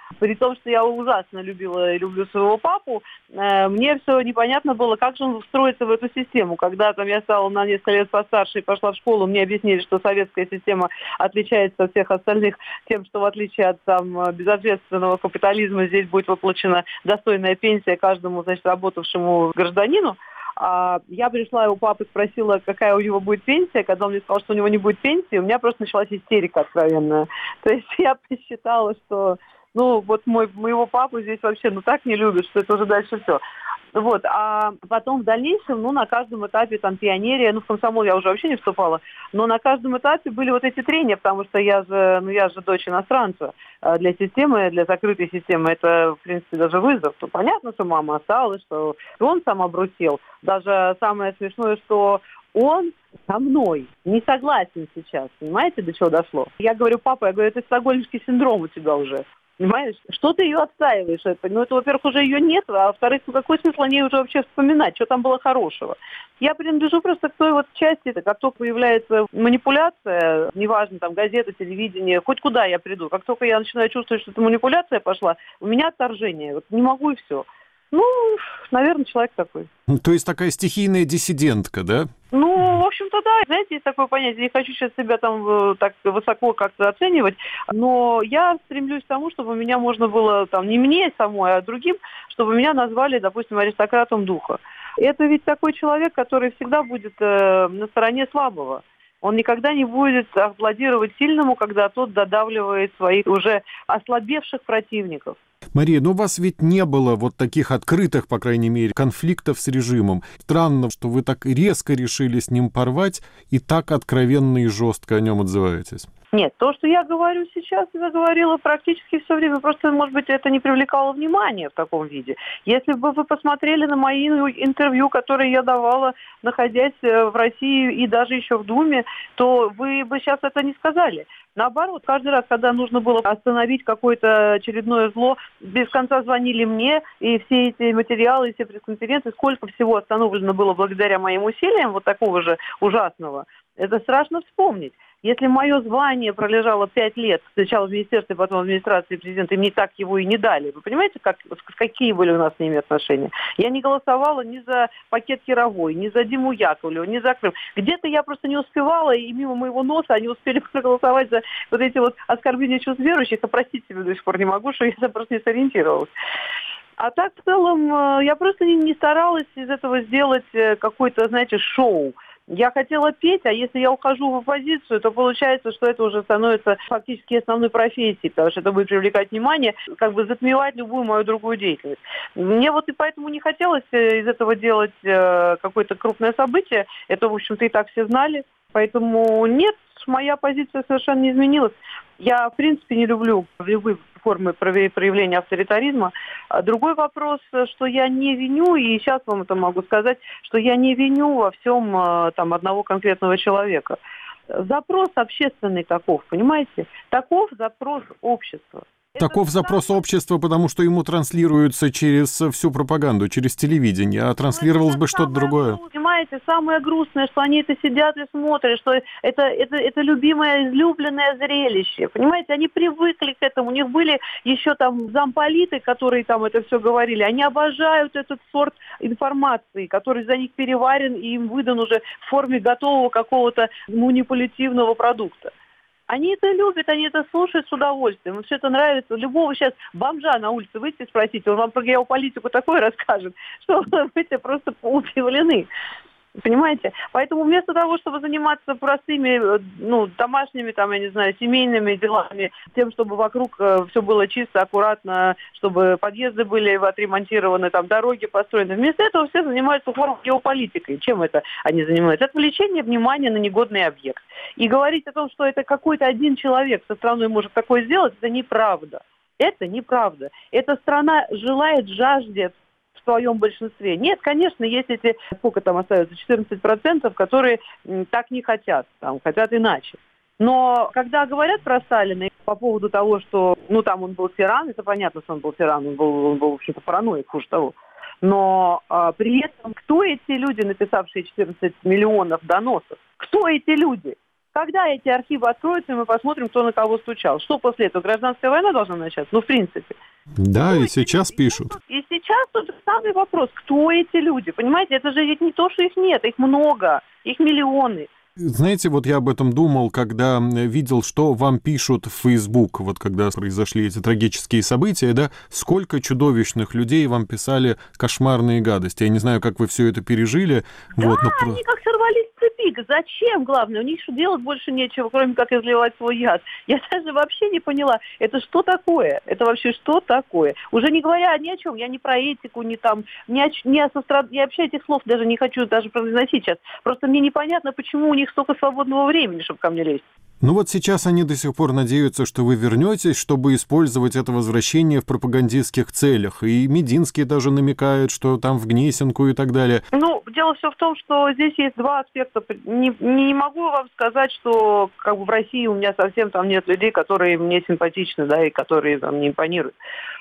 При том, что я ужасно любила и люблю своего папу, э, мне все непонятно было, как же он встроится в эту систему. Когда там я стала на несколько лет постарше и пошла в школу, мне объяснили, что советская система отличается от всех остальных тем, что в отличие от там, безответственного капитализма здесь будет выплачена достойная пенсия каждому, значит, работавшему гражданину. А я пришла, у папы спросила, какая у него будет пенсия. Когда он мне сказал, что у него не будет пенсии, у меня просто началась истерика откровенная. То есть я посчитала, что ну вот мой, моего папу здесь вообще ну так не любят, что это уже дальше все. Вот, а потом в дальнейшем, ну, на каждом этапе, там, пионерия, ну, в комсомол я уже вообще не вступала, но на каждом этапе были вот эти трения, потому что я же, ну, я же дочь иностранца. Для системы, для закрытой системы это, в принципе, даже вызов. То понятно, что мама осталась, что он сам обрусел. Даже самое смешное, что он со мной не согласен сейчас. Понимаете, до чего дошло? Я говорю, папа, я говорю, это стокгольмский синдром у тебя уже. Понимаешь? Что ты ее отстаиваешь? Это? Ну, это, во-первых, уже ее нет, а во-вторых, ну, какой смысл о ней уже вообще вспоминать? Что там было хорошего? Я принадлежу просто к той вот части, как только появляется манипуляция, неважно, там, газета, телевидение, хоть куда я приду, как только я начинаю чувствовать, что это манипуляция пошла, у меня отторжение. Вот не могу и все. Ну, наверное, человек такой. То есть такая стихийная диссидентка, да? Ну, в общем-то, да. Знаете, есть такое понятие. Не хочу сейчас себя там так высоко как-то оценивать, но я стремлюсь к тому, чтобы меня можно было, там, не мне самой, а другим, чтобы меня назвали, допустим, аристократом духа. Это ведь такой человек, который всегда будет э, на стороне слабого. Он никогда не будет аплодировать сильному, когда тот додавливает своих уже ослабевших противников. Мария, ну у вас ведь не было вот таких открытых, по крайней мере, конфликтов с режимом. Странно, что вы так резко решили с ним порвать и так откровенно и жестко о нем отзываетесь. Нет, то, что я говорю сейчас, я говорила практически все время. Просто, может быть, это не привлекало внимания в таком виде. Если бы вы посмотрели на мои интервью, которые я давала, находясь в России и даже еще в Думе, то вы бы сейчас это не сказали. Наоборот, каждый раз, когда нужно было остановить какое-то очередное зло, без конца звонили мне, и все эти материалы, все пресс-конференции, сколько всего остановлено было благодаря моим усилиям, вот такого же ужасного, это страшно вспомнить. Если мое звание пролежало пять лет, сначала в министерстве, потом в администрации президента, и мне так его и не дали. Вы понимаете, как, какие были у нас с ними отношения? Я не голосовала ни за пакет Яровой, ни за Диму Яковлева, ни за Крым. Где-то я просто не успевала, и мимо моего носа они успели проголосовать за вот эти вот оскорбления чувств верующих. А простить себе до сих пор не могу, что я просто не сориентировалась. А так, в целом, я просто не, не старалась из этого сделать какое-то, знаете, шоу. Я хотела петь, а если я ухожу в оппозицию, то получается, что это уже становится фактически основной профессией, потому что это будет привлекать внимание, как бы затмевать любую мою другую деятельность. Мне вот и поэтому не хотелось из этого делать какое-то крупное событие. Это, в общем-то, и так все знали. Поэтому нет, моя позиция совершенно не изменилась. Я, в принципе, не люблю любые формы проявления авторитаризма. Другой вопрос, что я не виню, и сейчас вам это могу сказать, что я не виню во всем там, одного конкретного человека. Запрос общественный таков, понимаете? Таков запрос общества. Таков запрос общества, потому что ему транслируется через всю пропаганду, через телевидение, а транслировалось бы что-то другое. Понимаете, самое грустное, что они это сидят и смотрят, что это, это, это любимое, излюбленное зрелище. Понимаете, они привыкли к этому. У них были еще там замполиты, которые там это все говорили. Они обожают этот сорт информации, который за них переварен и им выдан уже в форме готового какого-то манипулятивного продукта. Они это любят, они это слушают с удовольствием. Им все это нравится. Любого сейчас бомжа на улице выйти и спросить, он вам про геополитику такое расскажет, что вы будете просто удивлены. Понимаете? Поэтому вместо того, чтобы заниматься простыми, ну, домашними, там, я не знаю, семейными делами, тем, чтобы вокруг э, все было чисто, аккуратно, чтобы подъезды были отремонтированы, там, дороги построены, вместо этого все занимаются формой геополитикой. Чем это они занимаются? Отвлечение внимания на негодный объект. И говорить о том, что это какой-то один человек со страной может такое сделать, это неправда. Это неправда. Эта страна желает, жаждет в своем большинстве. Нет, конечно, есть эти, сколько там остается, четырнадцать процентов, которые м, так не хотят, там, хотят иначе. Но когда говорят про Сталина по поводу того, что, ну, там он был тиран, это понятно, что он был тиран, он был, он был в общем-то, параноик, хуже того. Но а, при этом, кто эти люди, написавшие четырнадцать миллионов доносов? Кто эти люди? Когда эти архивы откроются, и мы посмотрим, кто на кого стучал? Что после этого? Гражданская война должна начаться? Ну, в принципе. Да, кто и сейчас люди? пишут. И сейчас тот же самый вопрос. Кто эти люди? Понимаете, это же ведь не то, что их нет, их много, их миллионы. Знаете, вот я об этом думал, когда видел, что вам пишут в Facebook, вот когда произошли эти трагические события, да, сколько чудовищных людей вам писали кошмарные гадости. Я не знаю, как вы все это пережили. Да, вот, но... они как сорвались с цепи. Зачем, главное? У них что делать больше нечего, кроме как изливать свой яд. Я даже вообще не поняла, это что такое? Это вообще что такое? Уже не говоря ни о чем, я не про этику, не там, ни о, ни о сострад... Я вообще этих слов даже не хочу даже произносить сейчас. Просто мне непонятно, почему у них столько свободного времени, чтобы ко мне лезть. Ну вот сейчас они до сих пор надеются, что вы вернетесь, чтобы использовать это возвращение в пропагандистских целях. И Мединский даже намекает, что там в Гнесинку и так далее. Ну, дело все в том, что здесь есть два аспекта. Не, не могу вам сказать, что как бы в России у меня совсем там нет людей, которые мне симпатичны, да, и которые там не импонируют.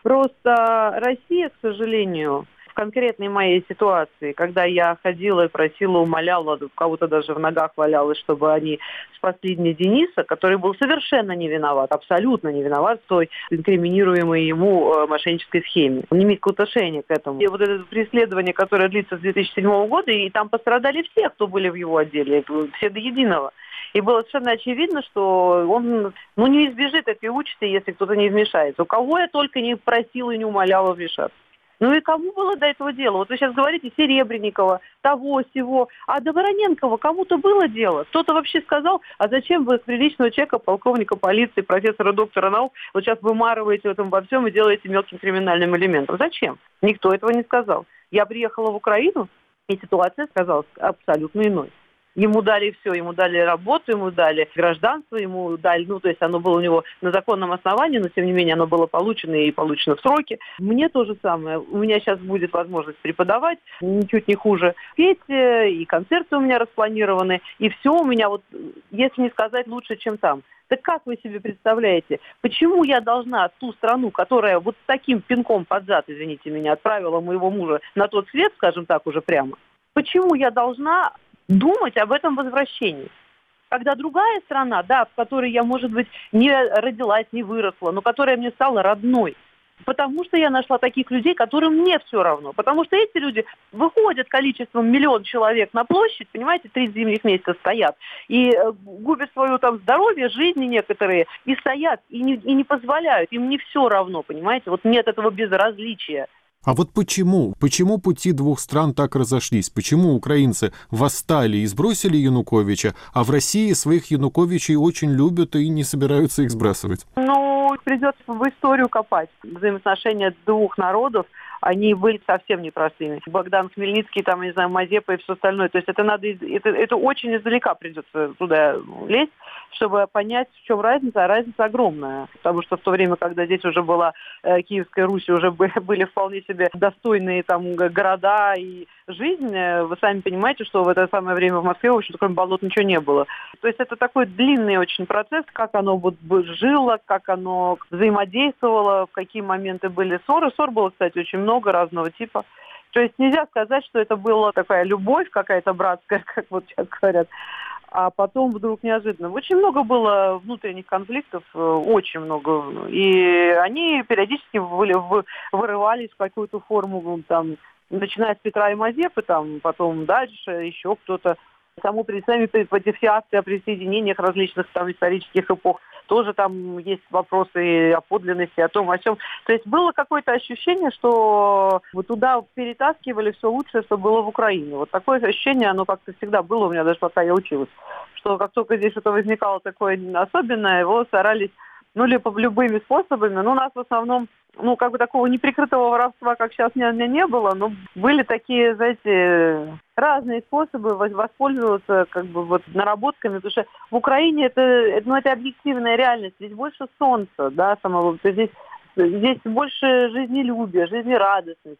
Просто Россия, к сожалению, в конкретной моей ситуации, когда я ходила и просила, умоляла, кого-то даже в ногах валялась, чтобы они спасли мне Дениса, который был совершенно не виноват, абсолютно не виноват в той инкриминируемой ему э, мошеннической схеме. Он не имеет какого-то отношения к этому. И вот это преследование, которое длится с две тысячи седьмого года, и там пострадали все, кто были в его отделе, все до единого. И было совершенно очевидно, что он ну, не избежит этой участи, если кто-то не вмешается. У кого я только не просила и не умоляла вмешаться. Ну и кому было до этого дело? Вот вы сейчас говорите Серебренникова, того, сего. А до Вороненкова кому-то было дело? Кто-то вообще сказал, а зачем вы приличного человека, полковника полиции, профессора, доктора наук, вот сейчас вымарываете в этом во всем и делаете мелким криминальным элементом? Зачем? Никто этого не сказал. Я приехала в Украину, и ситуация сказалась абсолютно иной. Ему дали все, ему дали работу, ему дали гражданство, ему дали, ну, то есть оно было у него на законном основании, но, тем не менее, оно было получено и получено в сроки. Мне то же самое. У меня сейчас будет возможность преподавать, ничуть не хуже петь, и концерты у меня распланированы, и все у меня, вот, если не сказать, лучше, чем там. Так как вы себе представляете, почему я должна ту страну, которая вот с таким пинком под зад, извините меня, отправила моего мужа на тот свет, скажем так, уже прямо, почему я должна думать об этом возвращении? Когда другая страна, да, в которой я, может быть, не родилась, не выросла, но которая мне стала родной, потому что я нашла таких людей, которым мне все равно. Потому что эти люди выходят количеством миллион человек на площадь, понимаете, три зимних месяца стоят, и губят свое там здоровье, жизни некоторые, и стоят, и не, и не позволяют, им не все равно, понимаете, вот нет этого безразличия. А вот почему? Почему пути двух стран так разошлись? Почему украинцы восстали и сбросили Януковича, а в России своих Януковичей очень любят и не собираются их сбрасывать? Ну, придется в историю копать. Взаимоотношения двух народов, они были совсем непростыми. Богдан Хмельницкий, там, не знаю, Мазепа и все остальное. То есть это надо, это, это очень издалека придется туда лезть, чтобы понять, в чем разница, а разница огромная. Потому что в то время, когда здесь уже была э, Киевская Русь, уже были, были вполне себе достойные там города и жизнь, вы сами понимаете, что в это самое время в Москве, в общем-то, кроме болот ничего не было. То есть это такой длинный очень процесс, как оно вот жило, как оно взаимодействовало, в какие моменты были ссоры. Ссор было, кстати, очень много разного типа. То есть нельзя сказать, что это была такая любовь какая-то братская, как вот сейчас говорят, а потом вдруг неожиданно. Очень много было внутренних конфликтов, очень много. И они периодически вырывались в какую-то форму, там, начиная с Петра и Мазепы, там, потом дальше еще кто-то. Само сами все акты о присоединениях различных там исторических эпох, тоже там есть вопросы о подлинности, о том, о чем. То есть было какое-то ощущение, что вот туда перетаскивали все лучшее, что было в Украине. Вот такое ощущение, оно как-то всегда было у меня, даже пока я училась, что как только здесь что-то возникало такое особенное, его старались, ну, либо любыми способами, но у нас в основном, ну, как бы такого неприкрытого воровства, как сейчас, не, не было, но были такие, знаете, разные способы воспользоваться, как бы, вот, наработками, потому что в Украине это, ну, это объективная реальность, здесь больше солнца, да, самого, здесь Здесь больше жизнелюбия, жизнерадостности.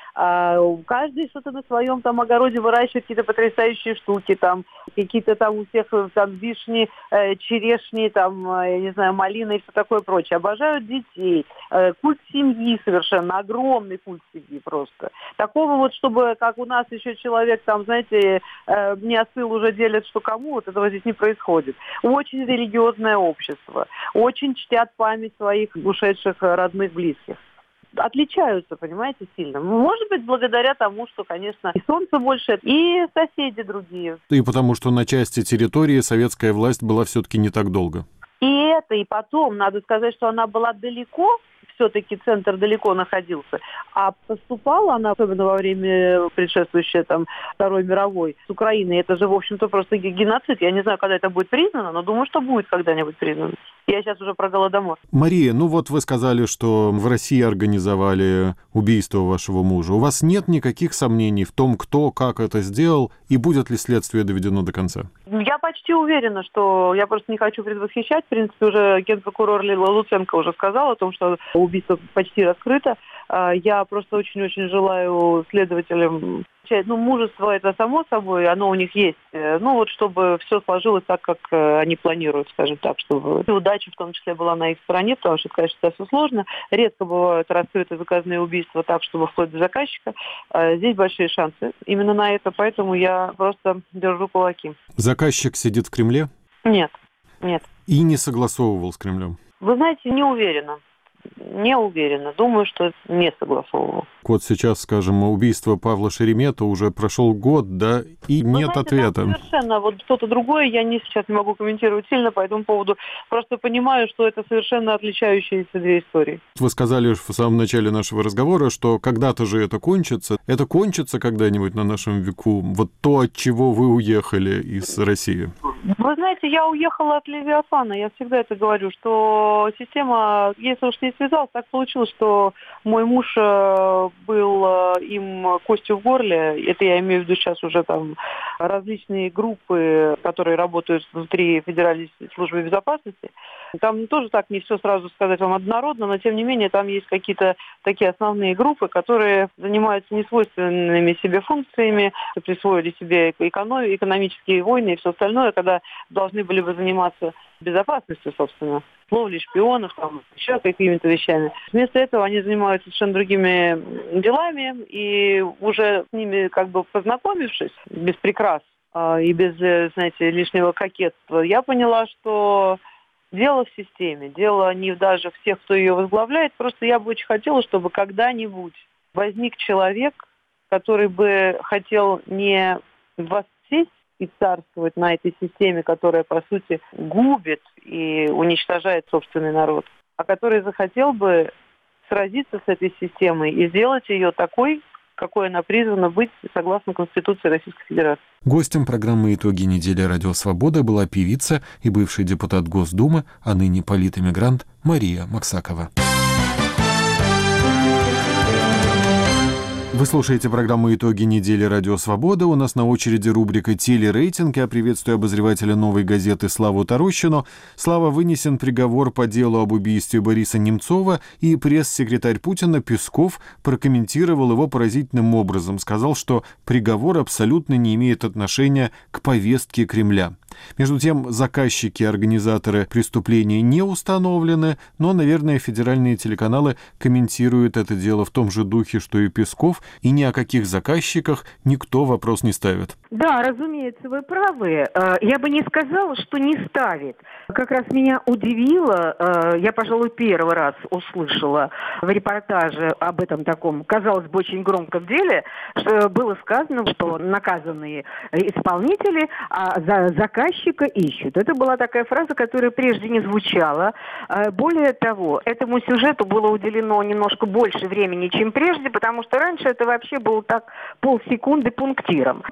А каждый что-то на своем там огороде выращивает, какие-то потрясающие штуки, там какие-то там у всех там вишни, э, черешни, там, э, я не знаю, малины и все такое прочее. Обожают детей. Э, культ семьи совершенно, огромный культ семьи просто. Такого вот, чтобы, как у нас еще человек там, знаете, э, не остыл, уже делят, что кому, вот этого здесь не происходит. Очень религиозное общество. Очень чтят память своих ушедших родных, близких. Отличаются, понимаете, сильно. Может быть, благодаря тому, что, конечно, и солнце больше, и соседи другие. И потому что на части территории советская власть была все-таки не так долго. И это, и потом, надо сказать, что она была далеко, все-таки центр далеко находился, а поступала она, особенно во время предшествующей там, Второй мировой, с Украины. Это же, в общем-то, просто геноцид. Я не знаю, когда это будет признано, но думаю, что будет когда-нибудь признано. Я сейчас уже про Голодомор. Мария, ну вот вы сказали, что в России организовали убийство вашего мужа. У вас нет никаких сомнений в том, кто, как это сделал, и будет ли следствие доведено до конца? Я почти уверена, что... Я просто не хочу предвосхищать. В принципе, уже генпрокурор Луценко уже сказал о том, что убийство почти раскрыто. Я просто очень-очень желаю следователям... Ну, мужество это само собой, оно у них есть. Ну, вот чтобы все сложилось так, как они планируют, скажем так, чтобы и удача в том числе была на их стороне, потому что, конечно, это все сложно. Редко бывают раскрыты заказные убийства так, чтобы вплоть до заказчика. Здесь большие шансы именно на это, поэтому я просто держу кулаки. Заказчик сидит в Кремле? Нет, нет. И не согласовывал с Кремлем? Вы знаете, не уверена. Не уверена. Думаю, что не согласовывал. Вот сейчас, скажем, убийство Павла Шеремета уже прошел год, да, и Вы нет знаете, ответа. Совершенно. Вот что-то другое я не сейчас не могу комментировать сильно по этому поводу. Просто понимаю, что это совершенно отличающиеся две истории. Вы сказали в самом начале нашего разговора, что когда-то же это кончится. Это кончится когда-нибудь на нашем веку? Вот то, от чего вы уехали из России? Вы знаете, я уехала от Левиафана. Я всегда это говорю, что система, если уж не связалась, так получилось, что мой муж был им костью в горле. Это я имею в виду сейчас уже там различные группы, которые работают внутри Федеральной службы безопасности. Там тоже так не все сразу сказать вам однородно, но тем не менее там есть какие-то такие основные группы, которые занимаются несвойственными себе функциями, присвоили себе экономи- экономические войны и все остальное, когда должны были бы заниматься безопасностью, собственно, ловли шпионов, там, еще какими-то вещами. Вместо этого они занимаются совершенно другими делами, и уже с ними как бы познакомившись, без прикрас э, и без, знаете, лишнего кокетства, я поняла, что дело в системе, дело не даже в тех, кто ее возглавляет, просто я бы очень хотела, чтобы когда-нибудь возник человек, который бы хотел не воссесть и царствовать на этой системе, которая, по сути, губит и уничтожает собственный народ, а который захотел бы сразиться с этой системой и сделать ее такой, какой она призвана быть согласно Конституции Российской Федерации. Гостем программы «Итоги недели Радио Свобода» была певица и бывший депутат Госдумы, а ныне политэмигрант Мария Максакова. Вы слушаете программу «Итоги недели Радио Свобода». У нас на очереди рубрика «Телерейтинг». Я приветствую обозревателя «Новой газеты» Славу Тарущину. Слава, вынесен приговор по делу об убийстве Бориса Немцова, и пресс-секретарь Путина Песков прокомментировал его поразительным образом. Сказал, что приговор абсолютно не имеет отношения к повестке Кремля. Между тем, заказчики и организаторы преступления не установлены, но, наверное, федеральные телеканалы комментируют это дело в том же духе, что и Песков, и ни о каких заказчиках никто вопрос не ставит. Да, разумеется, вы правы. Я бы не сказала, что не ставит. Как раз меня удивило, я, пожалуй, первый раз услышала в репортаже об этом таком, казалось бы, очень громком деле, что было сказано, что наказанные исполнители а за заказчика ищут. Это была такая фраза, которая прежде не звучала. Более того, этому сюжету было уделено немножко больше времени, чем прежде, потому что раньше это вообще было так полсекунды пунктиром. Поэтому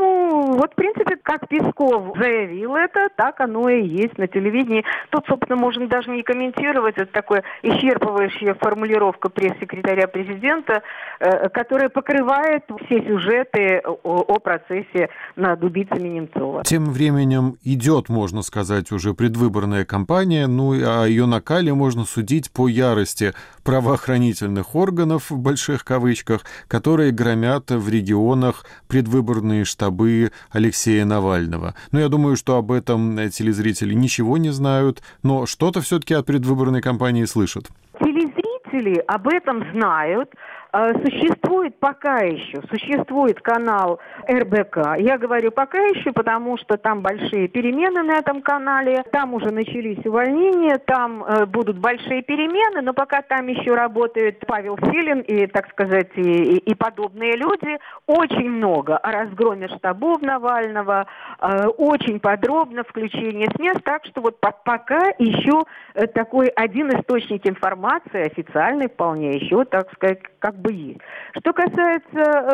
поэтому, вот, в принципе, как Песков заявил это, так оно и есть на телевидении. Тут, собственно, можно даже не комментировать. Это такая исчерпывающая формулировка пресс-секретаря президента, э, которая покрывает все сюжеты о, о процессе над убийцами Немцова. Тем временем идет, можно сказать, уже предвыборная кампания, ну и о ее накале можно судить по ярости правоохранительных органов, в больших кавычках, которые громят в регионах предвыборные штабы Алексея Навального. Ну, я думаю, что об этом телезрители ничего не знают, но что-то все-таки от предвыборной кампании слышат. Телезрители об этом знают. Существует пока еще, существует канал эр бэ ка. Я говорю пока еще, потому что там большие перемены на этом канале. Там уже начались увольнения, там э, будут большие перемены, но пока там еще работает Павел Силин и, так сказать, и, и, и подобные люди. Очень много о разгроме штабов Навального, э, очень подробно включение с мест. Так что вот по пока еще э, такой один источник информации, официальный вполне еще, так сказать, как бы есть. Что касается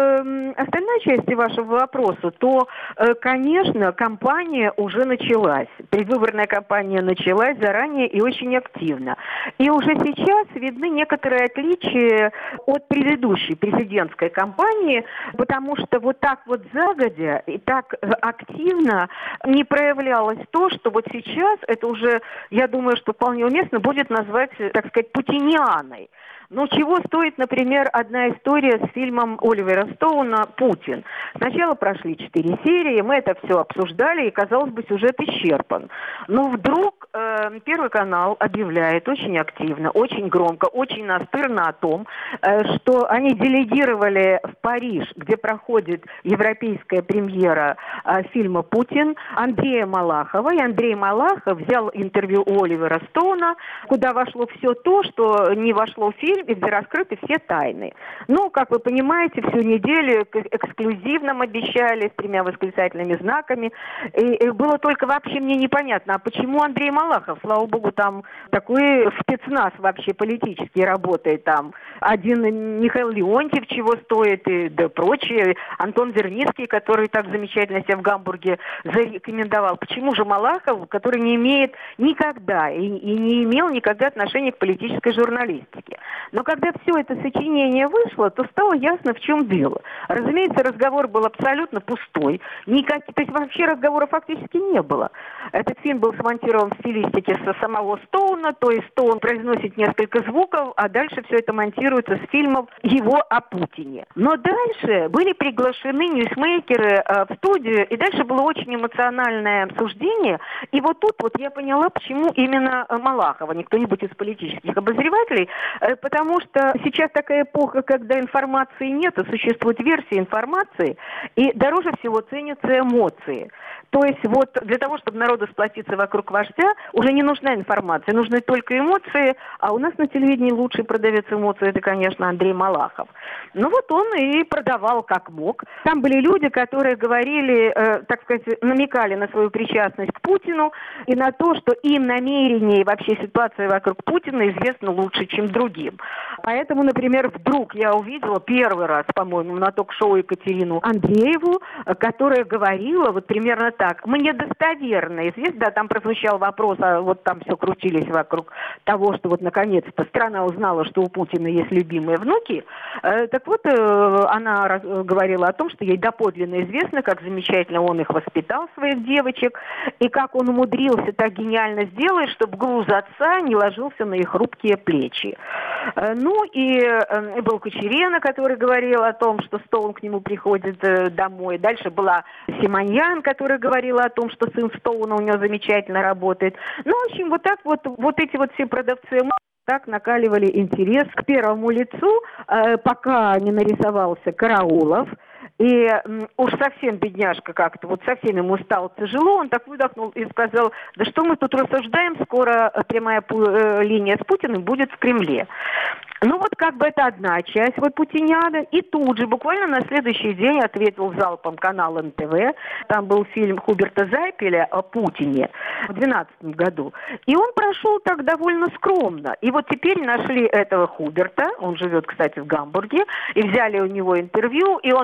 э, остальной части вашего вопроса, то, э, конечно, кампания уже началась. Предвыборная кампания началась заранее и очень активно. И уже сейчас видны некоторые отличия от предыдущей президентской кампании, потому что вот так вот загодя и так активно не проявлялось то, что вот сейчас это уже, я думаю, что вполне уместно будет назвать, так сказать, путинианой. Ну, чего стоит, например, одна история с фильмом Оливера Стоуна «Путин». Сначала прошли четыре серии, мы это все обсуждали, и, казалось бы, сюжет исчерпан. Но вдруг э, Первый канал объявляет очень активно, очень громко, очень настырно о том, э, что они делегировали в Париж, где проходит европейская премьера э, фильма «Путин», Андрея Малахова. И Андрей Малахов взял интервью у Оливера Стоуна, куда вошло все то, что не вошло в фильм, и где раскрыты все тайны. Ну, как вы понимаете, всю неделю эксклюзивным обещали с тремя восклицательными знаками. И, и было только вообще мне непонятно, а почему Андрей Малахов? Слава богу, там такой спецназ вообще политический работает там. Один Михаил Леонтьев чего стоит, и да прочие. Антон Зерницкий, который так замечательно себя в Гамбурге зарекомендовал. Почему же Малахов, который не имеет никогда и, и не имел никогда отношения к политической журналистике? Но когда все это сочинение вышло, то стало ясно, в чем дело. Разумеется, разговор был абсолютно пустой. Никак... То есть вообще разговора фактически не было. Этот фильм был смонтирован в стилистике со самого Стоуна, то есть Стоун произносит несколько звуков, а дальше все это монтируется с фильмов его о Путине. Но дальше были приглашены ньюсмейкеры э, в студию, и дальше было очень эмоциональное обсуждение. И вот тут вот я поняла, почему именно Малахова, не кто-нибудь из политических обозревателей, э, потому что сейчас такая эпоха, когда информации нет, а существуют версии информации, и дороже всего ценятся эмоции. То есть вот для того, чтобы народу сплотиться вокруг вождя, уже не нужна информация, нужны только эмоции, а у нас на телевидении лучший продавец эмоций, это, конечно, Андрей Малахов. Ну вот он и продавал как мог. Там были люди, которые говорили, э, так сказать, намекали на свою причастность к Путину и на то, что им намерение и вообще ситуация вокруг Путина известна лучше, чем другим. Поэтому, например, вдруг я увидела первый раз, по-моему, на ток-шоу Екатерину Андрееву, которая говорила вот примерно так. Мне достоверно известно, да, там прозвучал вопрос, а вот там все крутились вокруг того, что вот наконец-то страна узнала, что у Путина есть любимые внуки. Э, так вот, э, она раз, говорила о том, что ей доподлинно известно, как замечательно он их воспитал, своих девочек, и как он умудрился так гениально сделать, чтобы груз отца не ложился на их хрупкие плечи. Э, ну и э, был Кучерена, который говорил о том, что Стоун к нему приходит э, домой. Дальше была Симоньян, которая говорила о том, что сын Стоуна у него замечательно работает. Ну, в общем, вот так вот, вот эти вот все продавцы так накаливали интерес к первому лицу, э, пока не нарисовался Караулов. И м, уж совсем бедняжка как-то, вот совсем ему стало тяжело, он так выдохнул и сказал, да что мы тут рассуждаем, скоро прямая э, линия с Путиным будет в Кремле. Ну вот как бы это одна часть вот путиняда. И тут же, буквально на следующий день ответил залпом канал эн тэ вэ. Там был фильм Хуберта Зайпеля о Путине в две тысячи двенадцатом году. И он прошел так довольно скромно. И вот теперь нашли этого Хуберта, он живет, кстати, в Гамбурге, и взяли у него интервью, и он тоже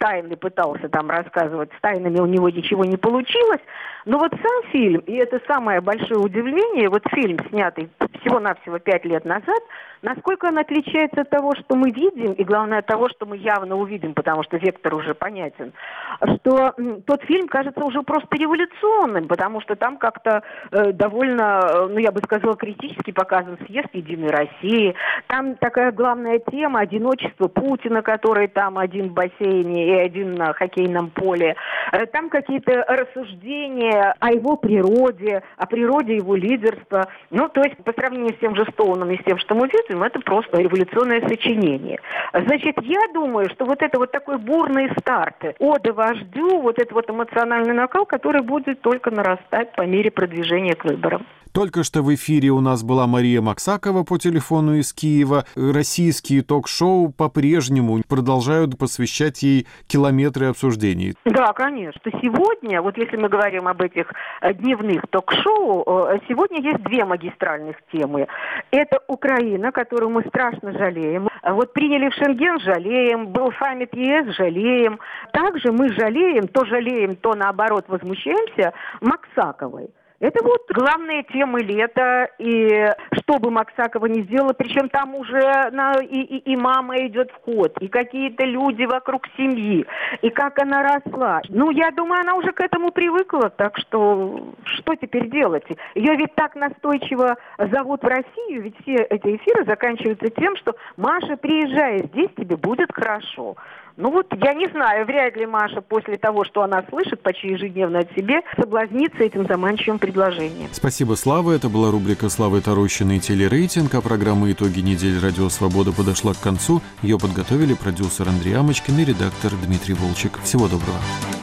тайны пытался там рассказывать, с тайнами у него ничего не получилось. Но вот сам фильм, и это самое большое удивление, вот фильм, снятый всего-навсего пять лет назад, насколько он отличается от того, что мы видим, и главное от того, что мы явно увидим, потому что вектор уже понятен, что м, тот фильм кажется уже просто революционным, потому что там как-то э, довольно, ну я бы сказала, критически показан съезд Единой России. Там такая главная тема — одиночество Путина, который там один в бассейне и один на хоккейном поле. Э, там какие-то рассуждения о его природе, о природе его лидерства. Ну, то есть по сравнению с тем же Стоуном и с тем, что мы видим, это просто революционное сочинение. Значит, я думаю, что вот это вот такой бурный старт, ода вождю, вот этот вот эмоциональный накал, который будет только нарастать по мере продвижения к выборам. Только что в эфире у нас была Мария Максакова по телефону из Киева. Российские ток-шоу по-прежнему продолжают посвящать ей километры обсуждений. Да, конечно. Сегодня, вот если мы говорим об этих дневных ток-шоу, сегодня есть две магистральных темы. Это Украина, которую мы страшно жалеем. Вот приняли в Шенген — жалеем, был саммит ЕС — жалеем. Также мы жалеем, то жалеем, то наоборот возмущаемся Максаковой. Это вот главные темы лета, и что бы Максакова ни сделала, причем там уже на, и, и, и мама идет в ход, и какие-то люди вокруг семьи, и как она росла. Ну, я думаю, она уже к этому привыкла, так что что теперь делать? Ее ведь так настойчиво зовут в Россию, ведь все эти эфиры заканчиваются тем, что «Маша, приезжай, здесь тебе будет хорошо». Ну вот, я не знаю, вряд ли Маша после того, что она слышит почти ежедневно от себя, соблазнится этим заманчивым предложением. Спасибо, Слава. Это была рубрика Славы Тарущиной «Телерейтинг», а программа «Итоги недели Радио Свобода» подошла к концу. Ее подготовили продюсер Андрей Амочкин и редактор Дмитрий Волчек. Всего доброго.